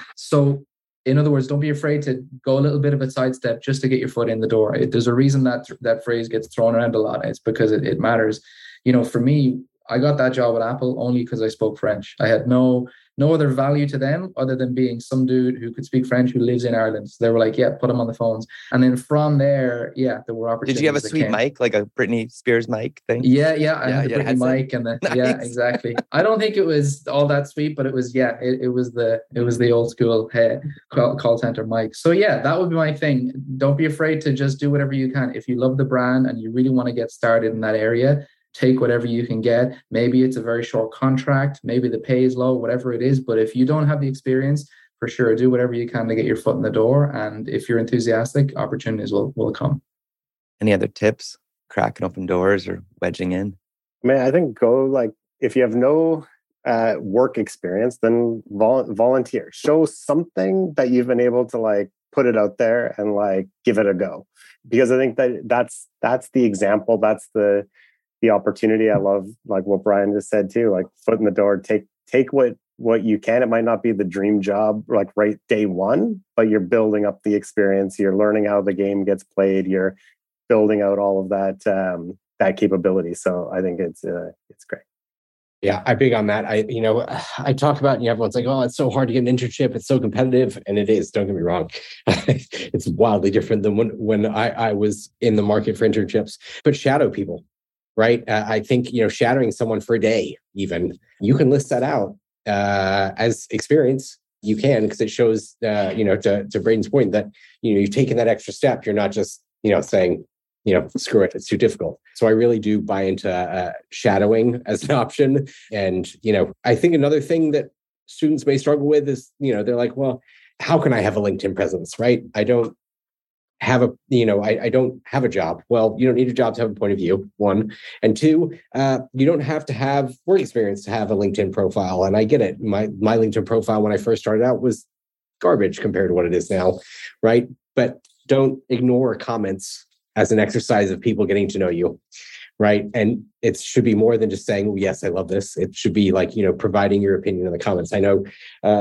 So in other words, don't be afraid to go a little bit of a sidestep just to get your foot in the door. There's a reason that phrase gets thrown around a lot. It's because it matters. For me, I got that job at Apple only because I spoke French. I had no other value to them other than being some dude who could speak French who lives in Ireland. So they were like, yeah, put him on the phones. And then from there, there were opportunities. Did you have a sweet mic, like a Britney Spears mic thing? Yeah. I had the Britney mic and nice. Yeah, exactly. I don't think it was all that sweet, but it was, it was the old school call center mic. So that would be my thing. Don't be afraid to just do whatever you can. If you love the brand and you really want to get started in that area, take whatever you can get. Maybe it's a very short contract. Maybe the pay is low, whatever it is. But if you don't have the experience, for sure, do whatever you can to get your foot in the door. And if you're enthusiastic, opportunities will come. Any other tips? Cracking open doors or wedging in? I mean, I think if you have no work experience, then volunteer. Show something that you've been able to put it out there and give it a go. Because I think that's the example. That's the opportunity. I love what Brian just said too. Foot in the door. Take what you can. It might not be the dream job right day one, but you're building up the experience. You're learning how the game gets played. You're building out all of that capability. So I think it's great. Yeah, I'm big on that. I talk about, everyone's like, oh, it's so hard to get an internship. It's so competitive. And it is, don't get me wrong. It's wildly different than when I was in the market for internships. But shadow people, right? I think, shadowing someone for a day, even, you can list that out as experience. You can, because it shows, to Braden's point that, you've taken that extra step. You're not just, saying, screw it, it's too difficult. So I really do buy into shadowing as an option. And, I think another thing that students may struggle with is, they're like, well, how can I have a LinkedIn presence, right? I don't have I don't have a job. Well, you don't need a job to have a point of view, one. And two, you don't have to have work experience to have a LinkedIn profile. And I get it. My LinkedIn profile when I first started out was garbage compared to what it is now, right? But don't ignore comments as an exercise of people getting to know you, right? And it should be more than just saying, oh, yes, I love this. It should be providing your opinion in the comments. I know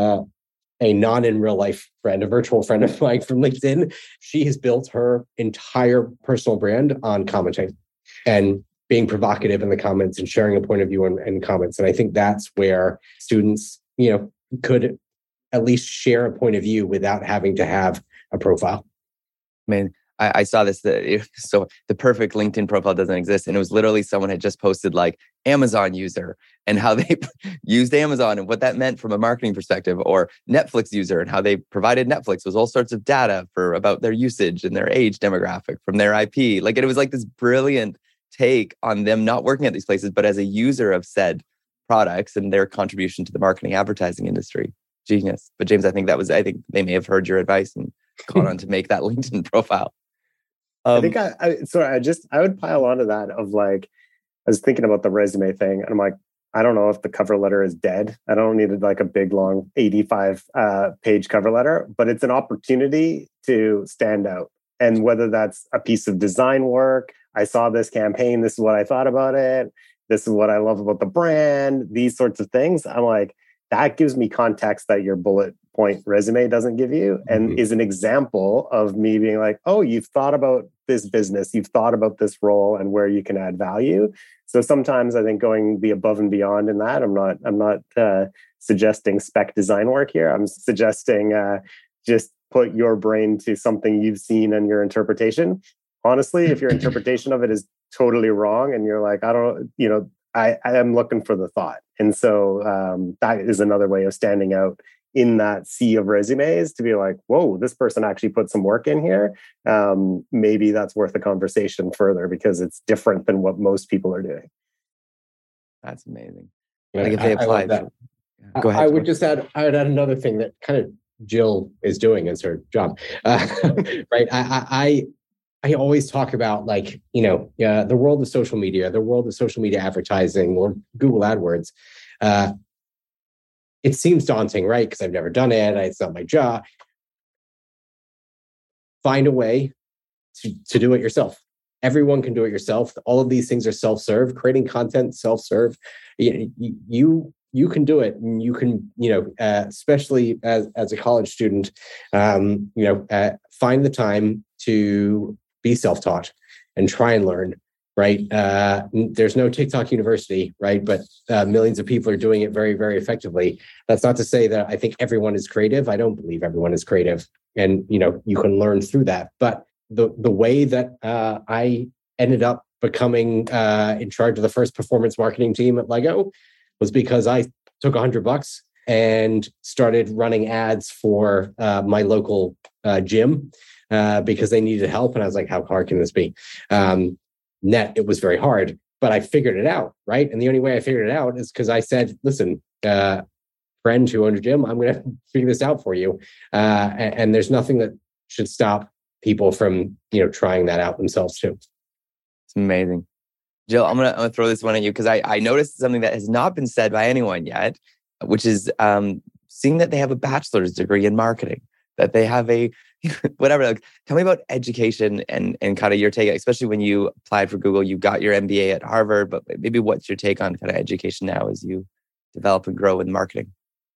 a non in real life friend, a virtual friend of mine from LinkedIn, she has built her entire personal brand on commenting and being provocative in the comments and sharing a point of view in comments. And I think that's where students, could at least share a point of view without having to have a profile. I mean, I saw this, so the perfect LinkedIn profile doesn't exist. And it was literally someone had just posted Amazon user and how they used Amazon and what that meant from a marketing perspective, or Netflix user and how they provided Netflix with all sorts of data about their usage and their age demographic from their IP. It was this brilliant take on them not working at these places, but as a user of said products and their contribution to the marketing advertising industry. Genius. But James, I think they may have heard your advice and gone on to make that LinkedIn profile. I think I would pile onto that of I was thinking about the resume thing, and I'm like, I don't know if the cover letter is dead. I don't need a big long 85 page cover letter, but it's an opportunity to stand out. And whether that's a piece of design work, I saw this campaign, this is what I thought about it, this is what I love about the brand, these sorts of things. I'm like, that gives me context that your bullet point resume doesn't give you, and is an example of me being like, oh, you've thought about this business, you've thought about this role and where you can add value. So sometimes I think going the above and beyond in that, I'm not suggesting spec design work here. I'm suggesting just put your brain to something you've seen and your interpretation. Honestly, if your interpretation of it is totally wrong and you're like, I am looking for the thought. And so that is another way of standing out in that sea of resumes, to be like, whoa, this person actually put some work in here. Maybe that's worth a conversation further because it's different than what most people are doing. That's amazing. If they apply that. Go ahead. I would add another thing that kind of Jill is doing as her job. Right. I always talk about the world of social media, the world of social media advertising or Google AdWords. It seems daunting, right? Because I've never done it. It's not my job. Find a way to do it yourself. Everyone can do it yourself. All of these things are self-serve. Creating content, self-serve. You can do it, and you can, especially as a college student, find the time to be self-taught and try and learn. Right. There's no TikTok University, right? But millions of people are doing it very, very effectively. That's not to say that I think everyone is creative. I don't believe everyone is creative. And, you can learn through that. But the way that I ended up becoming in charge of the first performance marketing team at Lego was because I took $100 and started running ads for my local gym because they needed help. And I was like, how hard can this be? It was very hard, but I figured it out, right? And the only way I figured it out is because I said, listen, friend who owned a gym, I'm going to figure this out for you. And there's nothing that should stop people from, trying that out themselves too. It's amazing. Jill, I'm gonna throw this one at you because I noticed something that has not been said by anyone yet, which is seeing that they have a bachelor's degree in marketing, that they have a whatever. Like, tell me about education and kind of your take, especially when you applied for Google, you got your MBA at Harvard, but maybe what's your take on kind of education now as you develop and grow in marketing?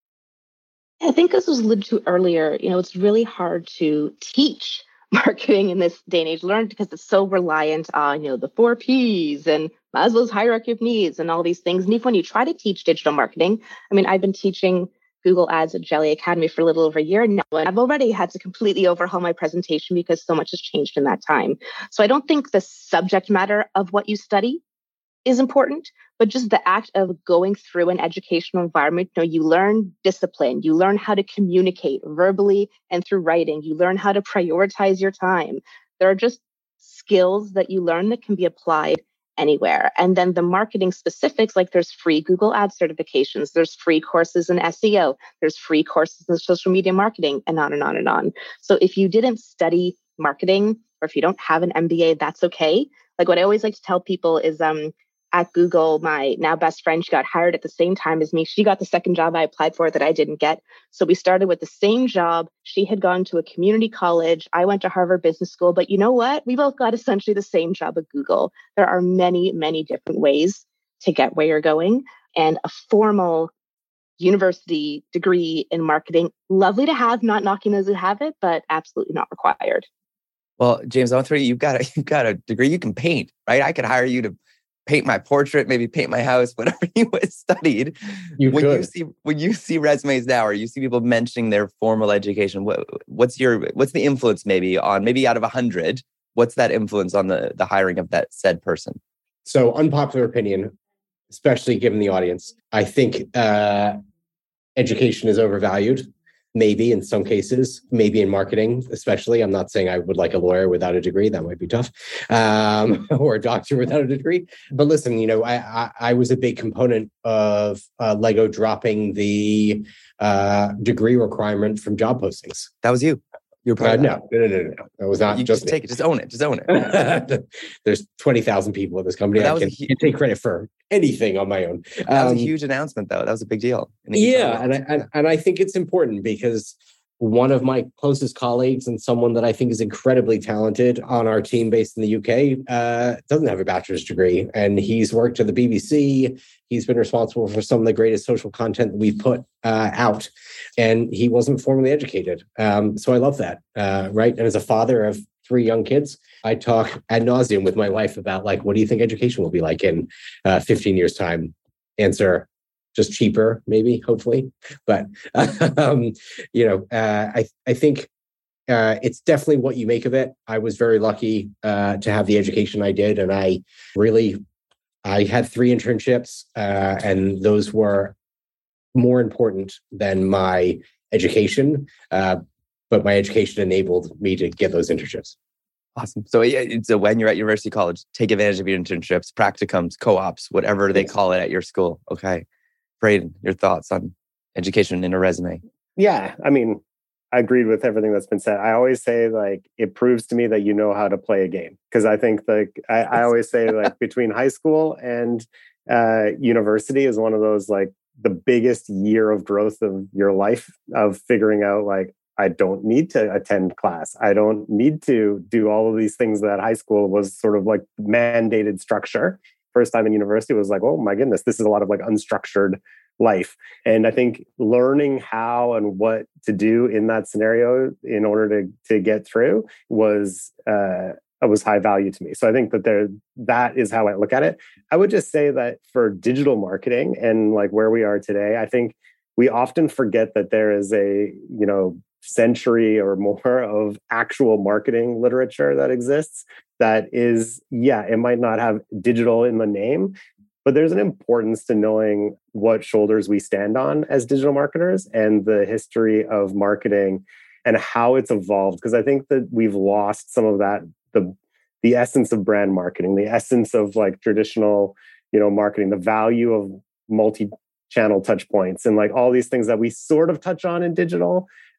I think as was alluded to earlier, it's really hard to teach marketing in this day and age, learn because it's so reliant on, the 4 Ps and Maslow's hierarchy of needs and all these things. And even when you try to teach digital marketing, I've been teaching Google Ads at Jelly Academy for a little over a year now, and I've already had to completely overhaul my presentation because so much has changed in that time. So I don't think the subject matter of what you study is important, but just the act of going through an educational environment. You learn discipline, you learn how to communicate verbally and through writing, you learn how to prioritize your time. There are just skills that you learn that can be applied anywhere. And then the marketing specifics, like there's free Google Ads certifications, there's free courses in SEO, there's free courses in social media marketing, and on and on and on. So if you didn't study marketing, or if you don't have an MBA, that's okay. Like what I always like to tell people is at Google, my now best friend, she got hired at the same time as me. She got the second job I applied for that I didn't get. So we started with the same job. She had gone to a community college. I went to Harvard Business School. But you know what? We both got essentially the same job at Google. There are many, many different ways to get where you're going. And a formal university degree in marketing, lovely to have, not knocking those who have it, but absolutely not required. Well, James, I want to throw you, you've got a degree you can paint, right? I could hire you to paint my portrait, maybe paint my house, whatever you studied. When you see resumes now, or you see people mentioning their formal education, what's the influence maybe out of 100? What's that influence on the hiring of that said person? So unpopular opinion, especially given the audience, I think education is overvalued. Maybe in some cases, maybe in marketing, especially. I'm not saying I would like a lawyer without a degree. That might be tough. Or a doctor without a degree. But listen, I was a big component of Lego dropping the degree requirement from job postings. That was you. You're part of that. No. That was not just take it. Just own it. There's 20,000 people at this company. I can't take credit for anything on my own. That was a huge announcement, though. That was a big deal. Yeah, and I think it's important because one of my closest colleagues and someone that I think is incredibly talented on our team based in the UK doesn't have a bachelor's degree, and he's worked at the BBC. He's been responsible for some of the greatest social content that we've put out, and he wasn't formally educated. So I love that, right? And as a father of 3 young kids, I talk ad nauseum with my wife about what do you think education will be like in 15 years' time? Answer, just cheaper, maybe, hopefully. But, I think it's definitely what you make of it. I was very lucky to have the education I did. And I had 3 internships, and those were more important than my education. But my education enabled me to get those internships. Awesome. So when you're at university college, take advantage of your internships, practicums, co-ops, whatever they call it at your school. Okay. Braden, your thoughts on education in a resume? Yeah. I agreed with everything that's been said. I always say it proves to me that you know how to play a game. Because I think I always say between high school and university is one of those the biggest year of growth of your life, of figuring out I don't need to attend class. I don't need to do all of these things that high school was sort of mandated structure. First time in university was oh my goodness, this is a lot of unstructured life. And I think learning how and what to do in that scenario in order to get through was high value to me. So I think that is how I look at it. I would just say that for digital marketing and where we are today, I think we often forget that there is a century or more of actual marketing literature that exists that is, it might not have digital in the name, but there's an importance to knowing what shoulders we stand on as digital marketers and the history of marketing and how it's evolved. Because I think that we've lost some of that, the essence of brand marketing, the essence of traditional, marketing, the value of multi-channel touch points and all these things that we sort of touch on in digital.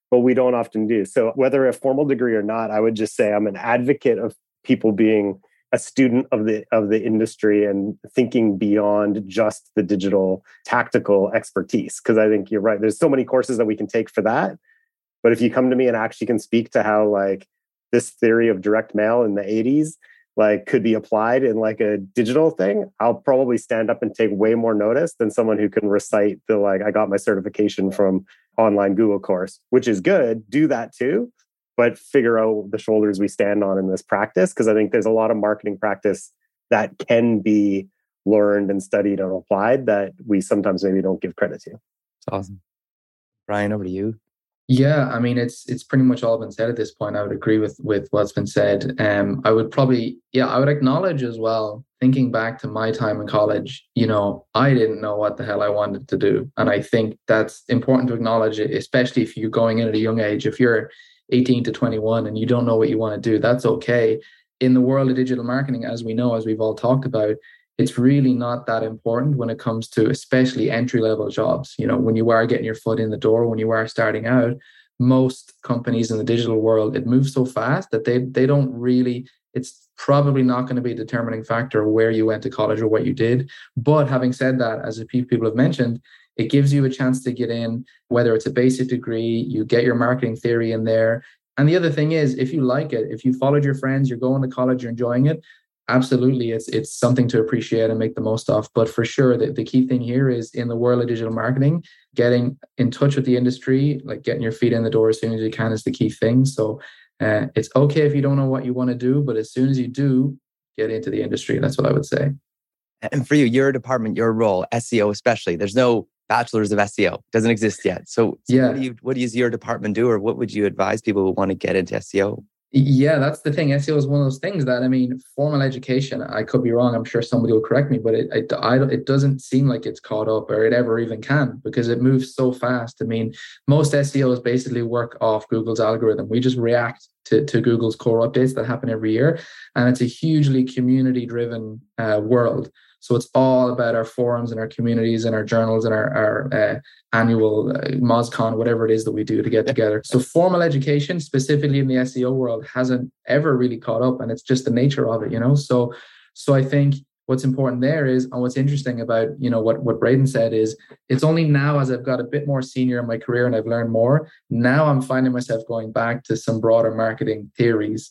but we don't often do. So whether a formal degree or not, I would just say I'm an advocate of people being a student of the industry and thinking beyond just the digital tactical expertise. Because I think you're right. There's so many courses that we can take for that. But if you come to me and actually can speak to how like this theory of direct mail in the 80s like could be applied in like a digital thing, I'll probably stand up and take way more notice than someone who can recite the like, I got my certification from online Google course, which is good. Do that too, but figure out the shoulders we stand on in this practice. Because I think there's a lot of marketing practice that can be learned and studied and applied that we sometimes maybe don't give credit to. That's awesome. Brian, over to you. Yeah, I mean, it's pretty much all been said at this point. I would agree with what's been said. I would probably, I would acknowledge as well, thinking back to my time in college, I didn't know what the hell I wanted to do. And I think that's important to acknowledge, especially if you're going in at a young age. If you're 18 to 21 and you don't know what you want to do, that's okay. In the world of digital marketing, as we know, as we've all talked about, it's really not that important when it comes to especially entry-level jobs. When you are getting your foot in the door, when you are starting out, most companies in the digital world, it moves so fast that they don't really, it's probably not going to be a determining factor where you went to college or what you did. But having said that, as a few people have mentioned, it gives you a chance to get in, whether it's a basic degree, you get your marketing theory in there. And the other thing is, if you like it, if you followed your friends, you're going to college, you're enjoying it, absolutely, it's something to appreciate and make the most of. But for sure, the key thing here is in the world of digital marketing, getting in touch with the industry, like getting your feet in the door as soon as you can is the key thing. So it's okay if you don't know what you want to do, but as soon as you do, get into the industry. That's what I would say. And for you, your department, your role, SEO especially, there's no bachelor's of SEO. It doesn't exist yet. So yeah. What does your department do, or what would you advise people who want to get into SEO? Yeah, that's the thing. SEO is one of those things that, formal education, I could be wrong. I'm sure somebody will correct me, but it doesn't seem like it's caught up, or it ever even can, because it moves so fast. Most SEOs basically work off Google's algorithm. We just react to Google's core updates that happen every year. And it's a hugely community-driven world. So it's all about our forums and our communities and our journals and our annual MozCon, whatever it is that we do to get together. So formal education, specifically in the SEO world, hasn't ever really caught up, and it's just the nature of it, So I think what's important there is, and what's interesting about, what Braden said is, it's only now as I've got a bit more senior in my career and I've learned more, now I'm finding myself going back to some broader marketing theories,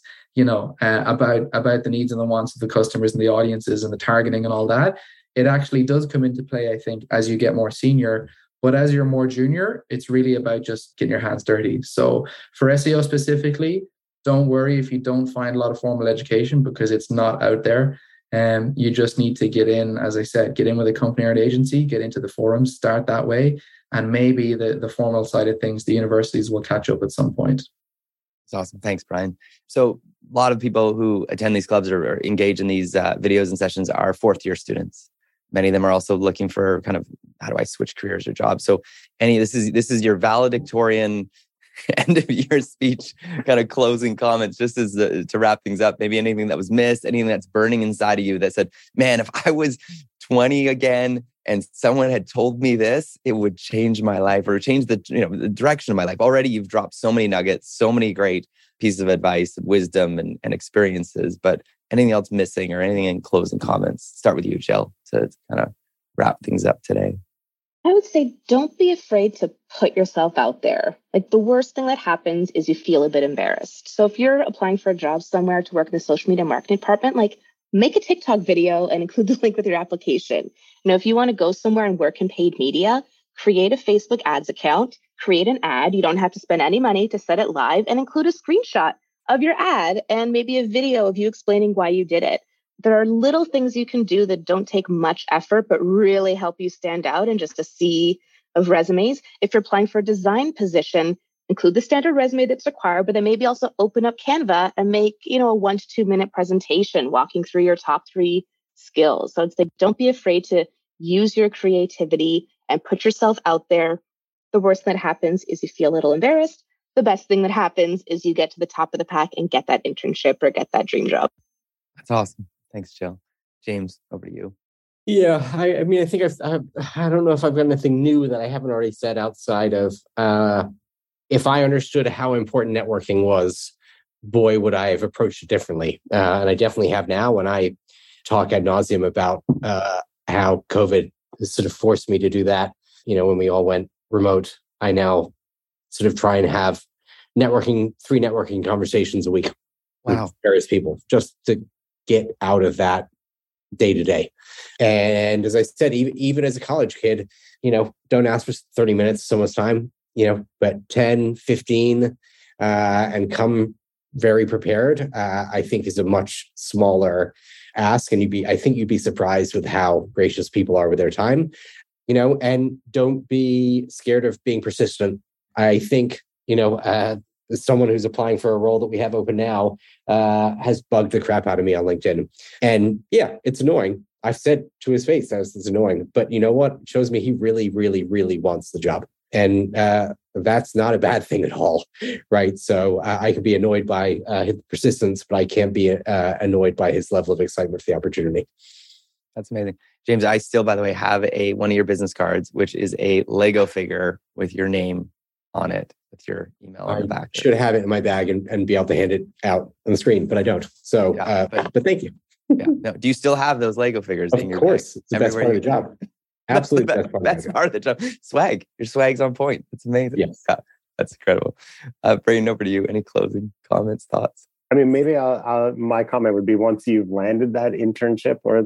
about the needs and the wants of the customers and the audiences and the targeting and all that. It actually does come into play, I think, as you get more senior. But as you're more junior, it's really about just getting your hands dirty. So for SEO specifically, don't worry if you don't find a lot of formal education, because it's not out there. You just need to get in, as I said, get in with a company or an agency, get into the forums, start that way. And maybe the formal side of things, the universities will catch up at some point. That's awesome. Thanks, Brian. So a lot of people who attend these clubs or engage in these videos and sessions are fourth year students. Many of them are also looking for kind of, how do I switch careers or jobs? So this is your valedictorian end of year speech, kind of closing comments, just as to wrap things up. Maybe anything that was missed, anything that's burning inside of you that said, man, if I was 20 again and someone had told me this, it would change my life, or change the direction of my life. Already you've dropped so many nuggets, so many great pieces of advice, wisdom, and experiences. But anything else missing, or anything in closing comments? Start with you, Jill, to kind of wrap things up today. I would say, don't be afraid to put yourself out there. Like, the worst thing that happens is you feel a bit embarrassed. So if you're applying for a job somewhere to work in the social media marketing department, make a TikTok video and include the link with your application. If you want to go somewhere and work in paid media, create a Facebook ads account, create an ad. You don't have to spend any money to set it live, and include a screenshot of your ad and maybe a video of you explaining why you did it. There are little things you can do that don't take much effort, but really help you stand out in just a sea of resumes. If you're applying for a design position, include the standard resume that's required, but then maybe also open up Canva and make, a 1 to 2 minute presentation walking through your top 3 skills. So it's like, don't be afraid to use your creativity and put yourself out there. The worst that happens is you feel a little embarrassed. The best thing that happens is you get to the top of the pack and get that internship or get that dream job. That's awesome. Thanks, Jill. James, over to you. Yeah, I think I don't know if I've got anything new that I haven't already said outside of if I understood how important networking was, boy, would I have approached it differently. And I definitely have now when I talk ad nauseum about how COVID has sort of forced me to do that. When we all went remote, I now sort of try and have 3 networking conversations a week with various people just to get out of that day to day. And as I said, even as a college kid, don't ask for 30 minutes of someone's time, but 10, 15, and come very prepared, I think is a much smaller ask. And I think you'd be surprised with how gracious people are with their time, and don't be scared of being persistent. I think, someone who's applying for a role that we have open now has bugged the crap out of me on LinkedIn. And yeah, it's annoying. I've said to his face that it's annoying, but you know what? It shows me he really, really, really wants the job. And that's not a bad thing at all, right? So I could be annoyed by his persistence, but I can't be annoyed by his level of excitement for the opportunity. That's amazing. James, I still, by the way, have one of your business cards, which is a Lego figure with your name on it, with your email on the back. I should have it in my bag and be able to hand it out on the screen, but I don't. So, but thank you. Yeah. No, do you still have those Lego figures in your course, bag? It's the best part of the job. Absolutely. Best part of the job. Swag. Your swag's on point. It's amazing. Yes. Yeah, that's incredible. Brayden, over to you. Any closing comments, thoughts? I mean, maybe my comment would be, once you've landed that internship or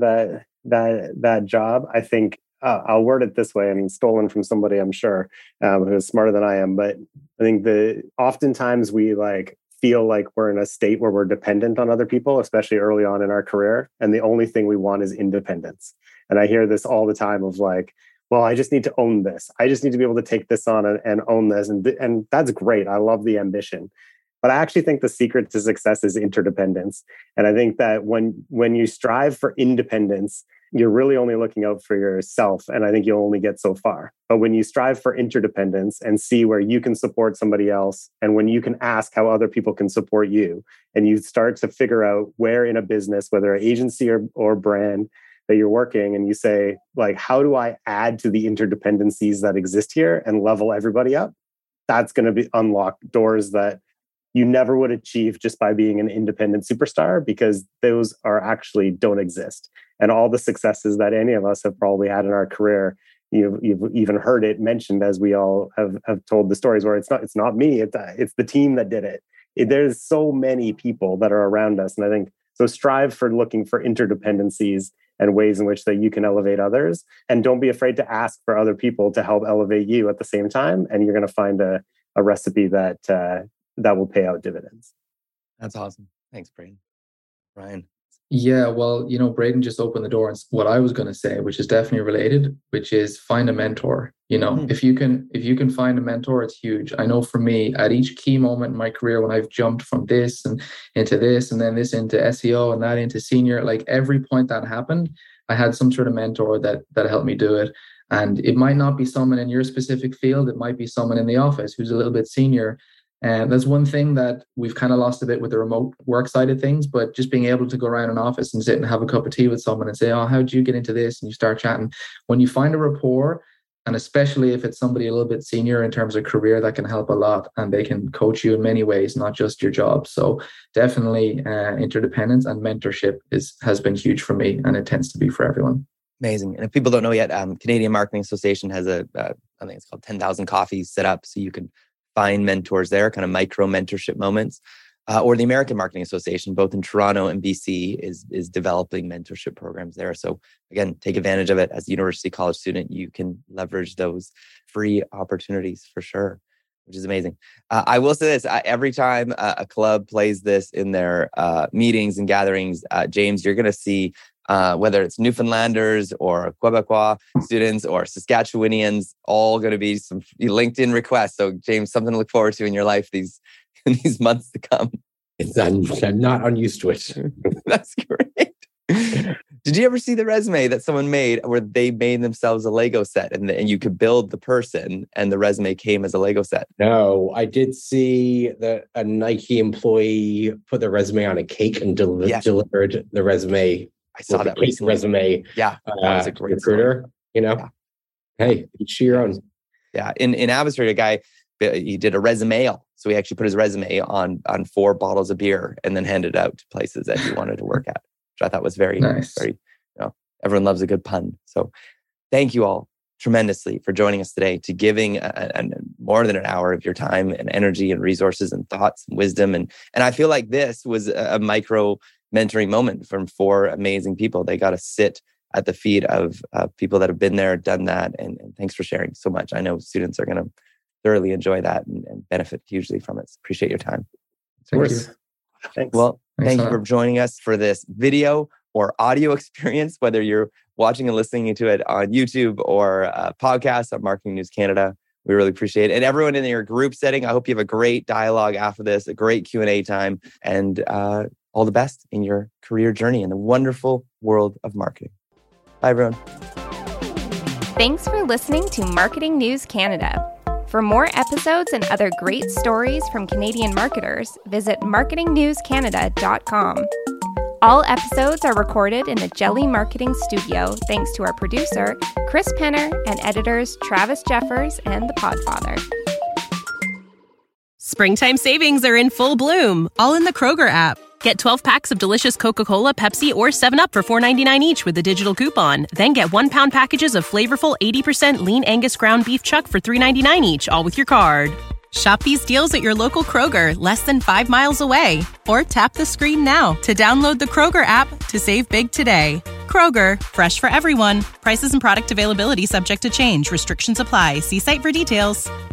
that job, I think I'll word it this way. I mean, stolen from somebody, I'm sure, who is smarter than I am. But I think oftentimes we feel like we're in a state where we're dependent on other people, especially early on in our career. And the only thing we want is independence. And I hear this all the time of well, I just need to own this. I just need to be able to take this on and own this. And that's great. I love the ambition. But I actually think the secret to success is interdependence. And I think that when you strive for independence, you're really only looking out for yourself. And I think you'll only get so far. But when you strive for interdependence and see where you can support somebody else, and when you can ask how other people can support you, and you start to figure out where in a business, whether an agency or brand that you're working, and you say, how do I add to the interdependencies that exist here and level everybody up? That's going to unlock doors that you never would achieve just by being an independent superstar, because those actually don't exist. And all the successes that any of us have probably had in our career, you've even heard it mentioned, as we all have told the stories, where it's not me, it's the team that did it. There's so many people that are around us. And I think, so strive for looking for interdependencies and ways in which that you can elevate others. And don't be afraid to ask for other people to help elevate you at the same time. And you're going to find a recipe that will pay out dividends. That's awesome. Thanks, Brayden. Ryan. Yeah, well, Brayden just opened the door. And what I was going to say, which is definitely related, which is find a mentor. If you can find a mentor, it's huge. I know for me, at each key moment in my career, when I've jumped from this and into this, and then this into SEO and that into senior, every point that happened, I had some sort of mentor that helped me do it. And it might not be someone in your specific field. It might be someone in the office who's a little bit senior. And that's one thing that we've kind of lost a bit with the remote work side of things, but just being able to go around an office and sit and have a cup of tea with someone and say, oh, how did you get into this? And you start chatting. When you find a rapport, and especially if it's somebody a little bit senior in terms of career, that can help a lot, and they can coach you in many ways, not just your job. So definitely interdependence and mentorship has been huge for me, and it tends to be for everyone. Amazing. And if people don't know yet, Canadian Marketing Association has I think it's called 10,000 Coffees set up, so you can find mentors there, kind of micro mentorship moments. Or the American Marketing Association, both in Toronto and BC, is developing mentorship programs there. So again, take advantage of it. As a university college student, you can leverage those free opportunities for sure, which is amazing. I will say this, every time a club plays this in their meetings and gatherings, James, you're going to see whether it's Newfoundlanders or Quebecois students or Saskatchewanians, all going to be some LinkedIn requests. So James, something to look forward to in your life these months to come. I'm not unused to it. That's great. Did you ever see the resume that someone made where they made themselves a Lego set and you could build the person and the resume came as a Lego set? No, I did see that a Nike employee put their resume on a cake and delivered the resume. I saw that recently. Resume. Yeah, that was a great recruiter. Yeah. Hey, each to your own. Yeah, in Abbotsford, a guy he did a resume. So he actually put his resume on 4 bottles of beer and then handed it out to places that he wanted to work at, which I thought was very nice. Everyone loves a good pun. So thank you all tremendously for joining us today, to giving more than an hour of your time and energy and resources and thoughts and wisdom. And I feel like this was a micro mentoring moment from 4 amazing people. They got to sit at the feet of people that have been there, done that. And thanks for sharing so much. I know students are going to thoroughly enjoy that and benefit hugely from it. So appreciate your time. Thank you. Thanks. Well, thank you for joining us for this video or audio experience, whether you're watching and listening to it on YouTube or a podcast on Marketing News Canada. We really appreciate it. And everyone in your group setting, I hope you have a great dialogue after this, a great Q&A time, and all the best in your career journey in the wonderful world of marketing. Bye, everyone. Thanks for listening to Marketing News Canada. For more episodes and other great stories from Canadian marketers, visit marketingnewscanada.com. All episodes are recorded in the Jelly Marketing Studio thanks to our producer, Chris Penner, and editors Travis Jeffers and The Podfather. Springtime savings are in full bloom, all in the Kroger app. Get 12 packs of delicious Coca-Cola, Pepsi, or 7-Up for $4.99 each with a digital coupon. Then get 1-pound packages of flavorful 80% lean Angus ground beef chuck for $3.99 each, all with your card. Shop these deals at your local Kroger, less than 5 miles away. Or tap the screen now to download the Kroger app to save big today. Kroger, fresh for everyone. Prices and product availability subject to change. Restrictions apply. See site for details.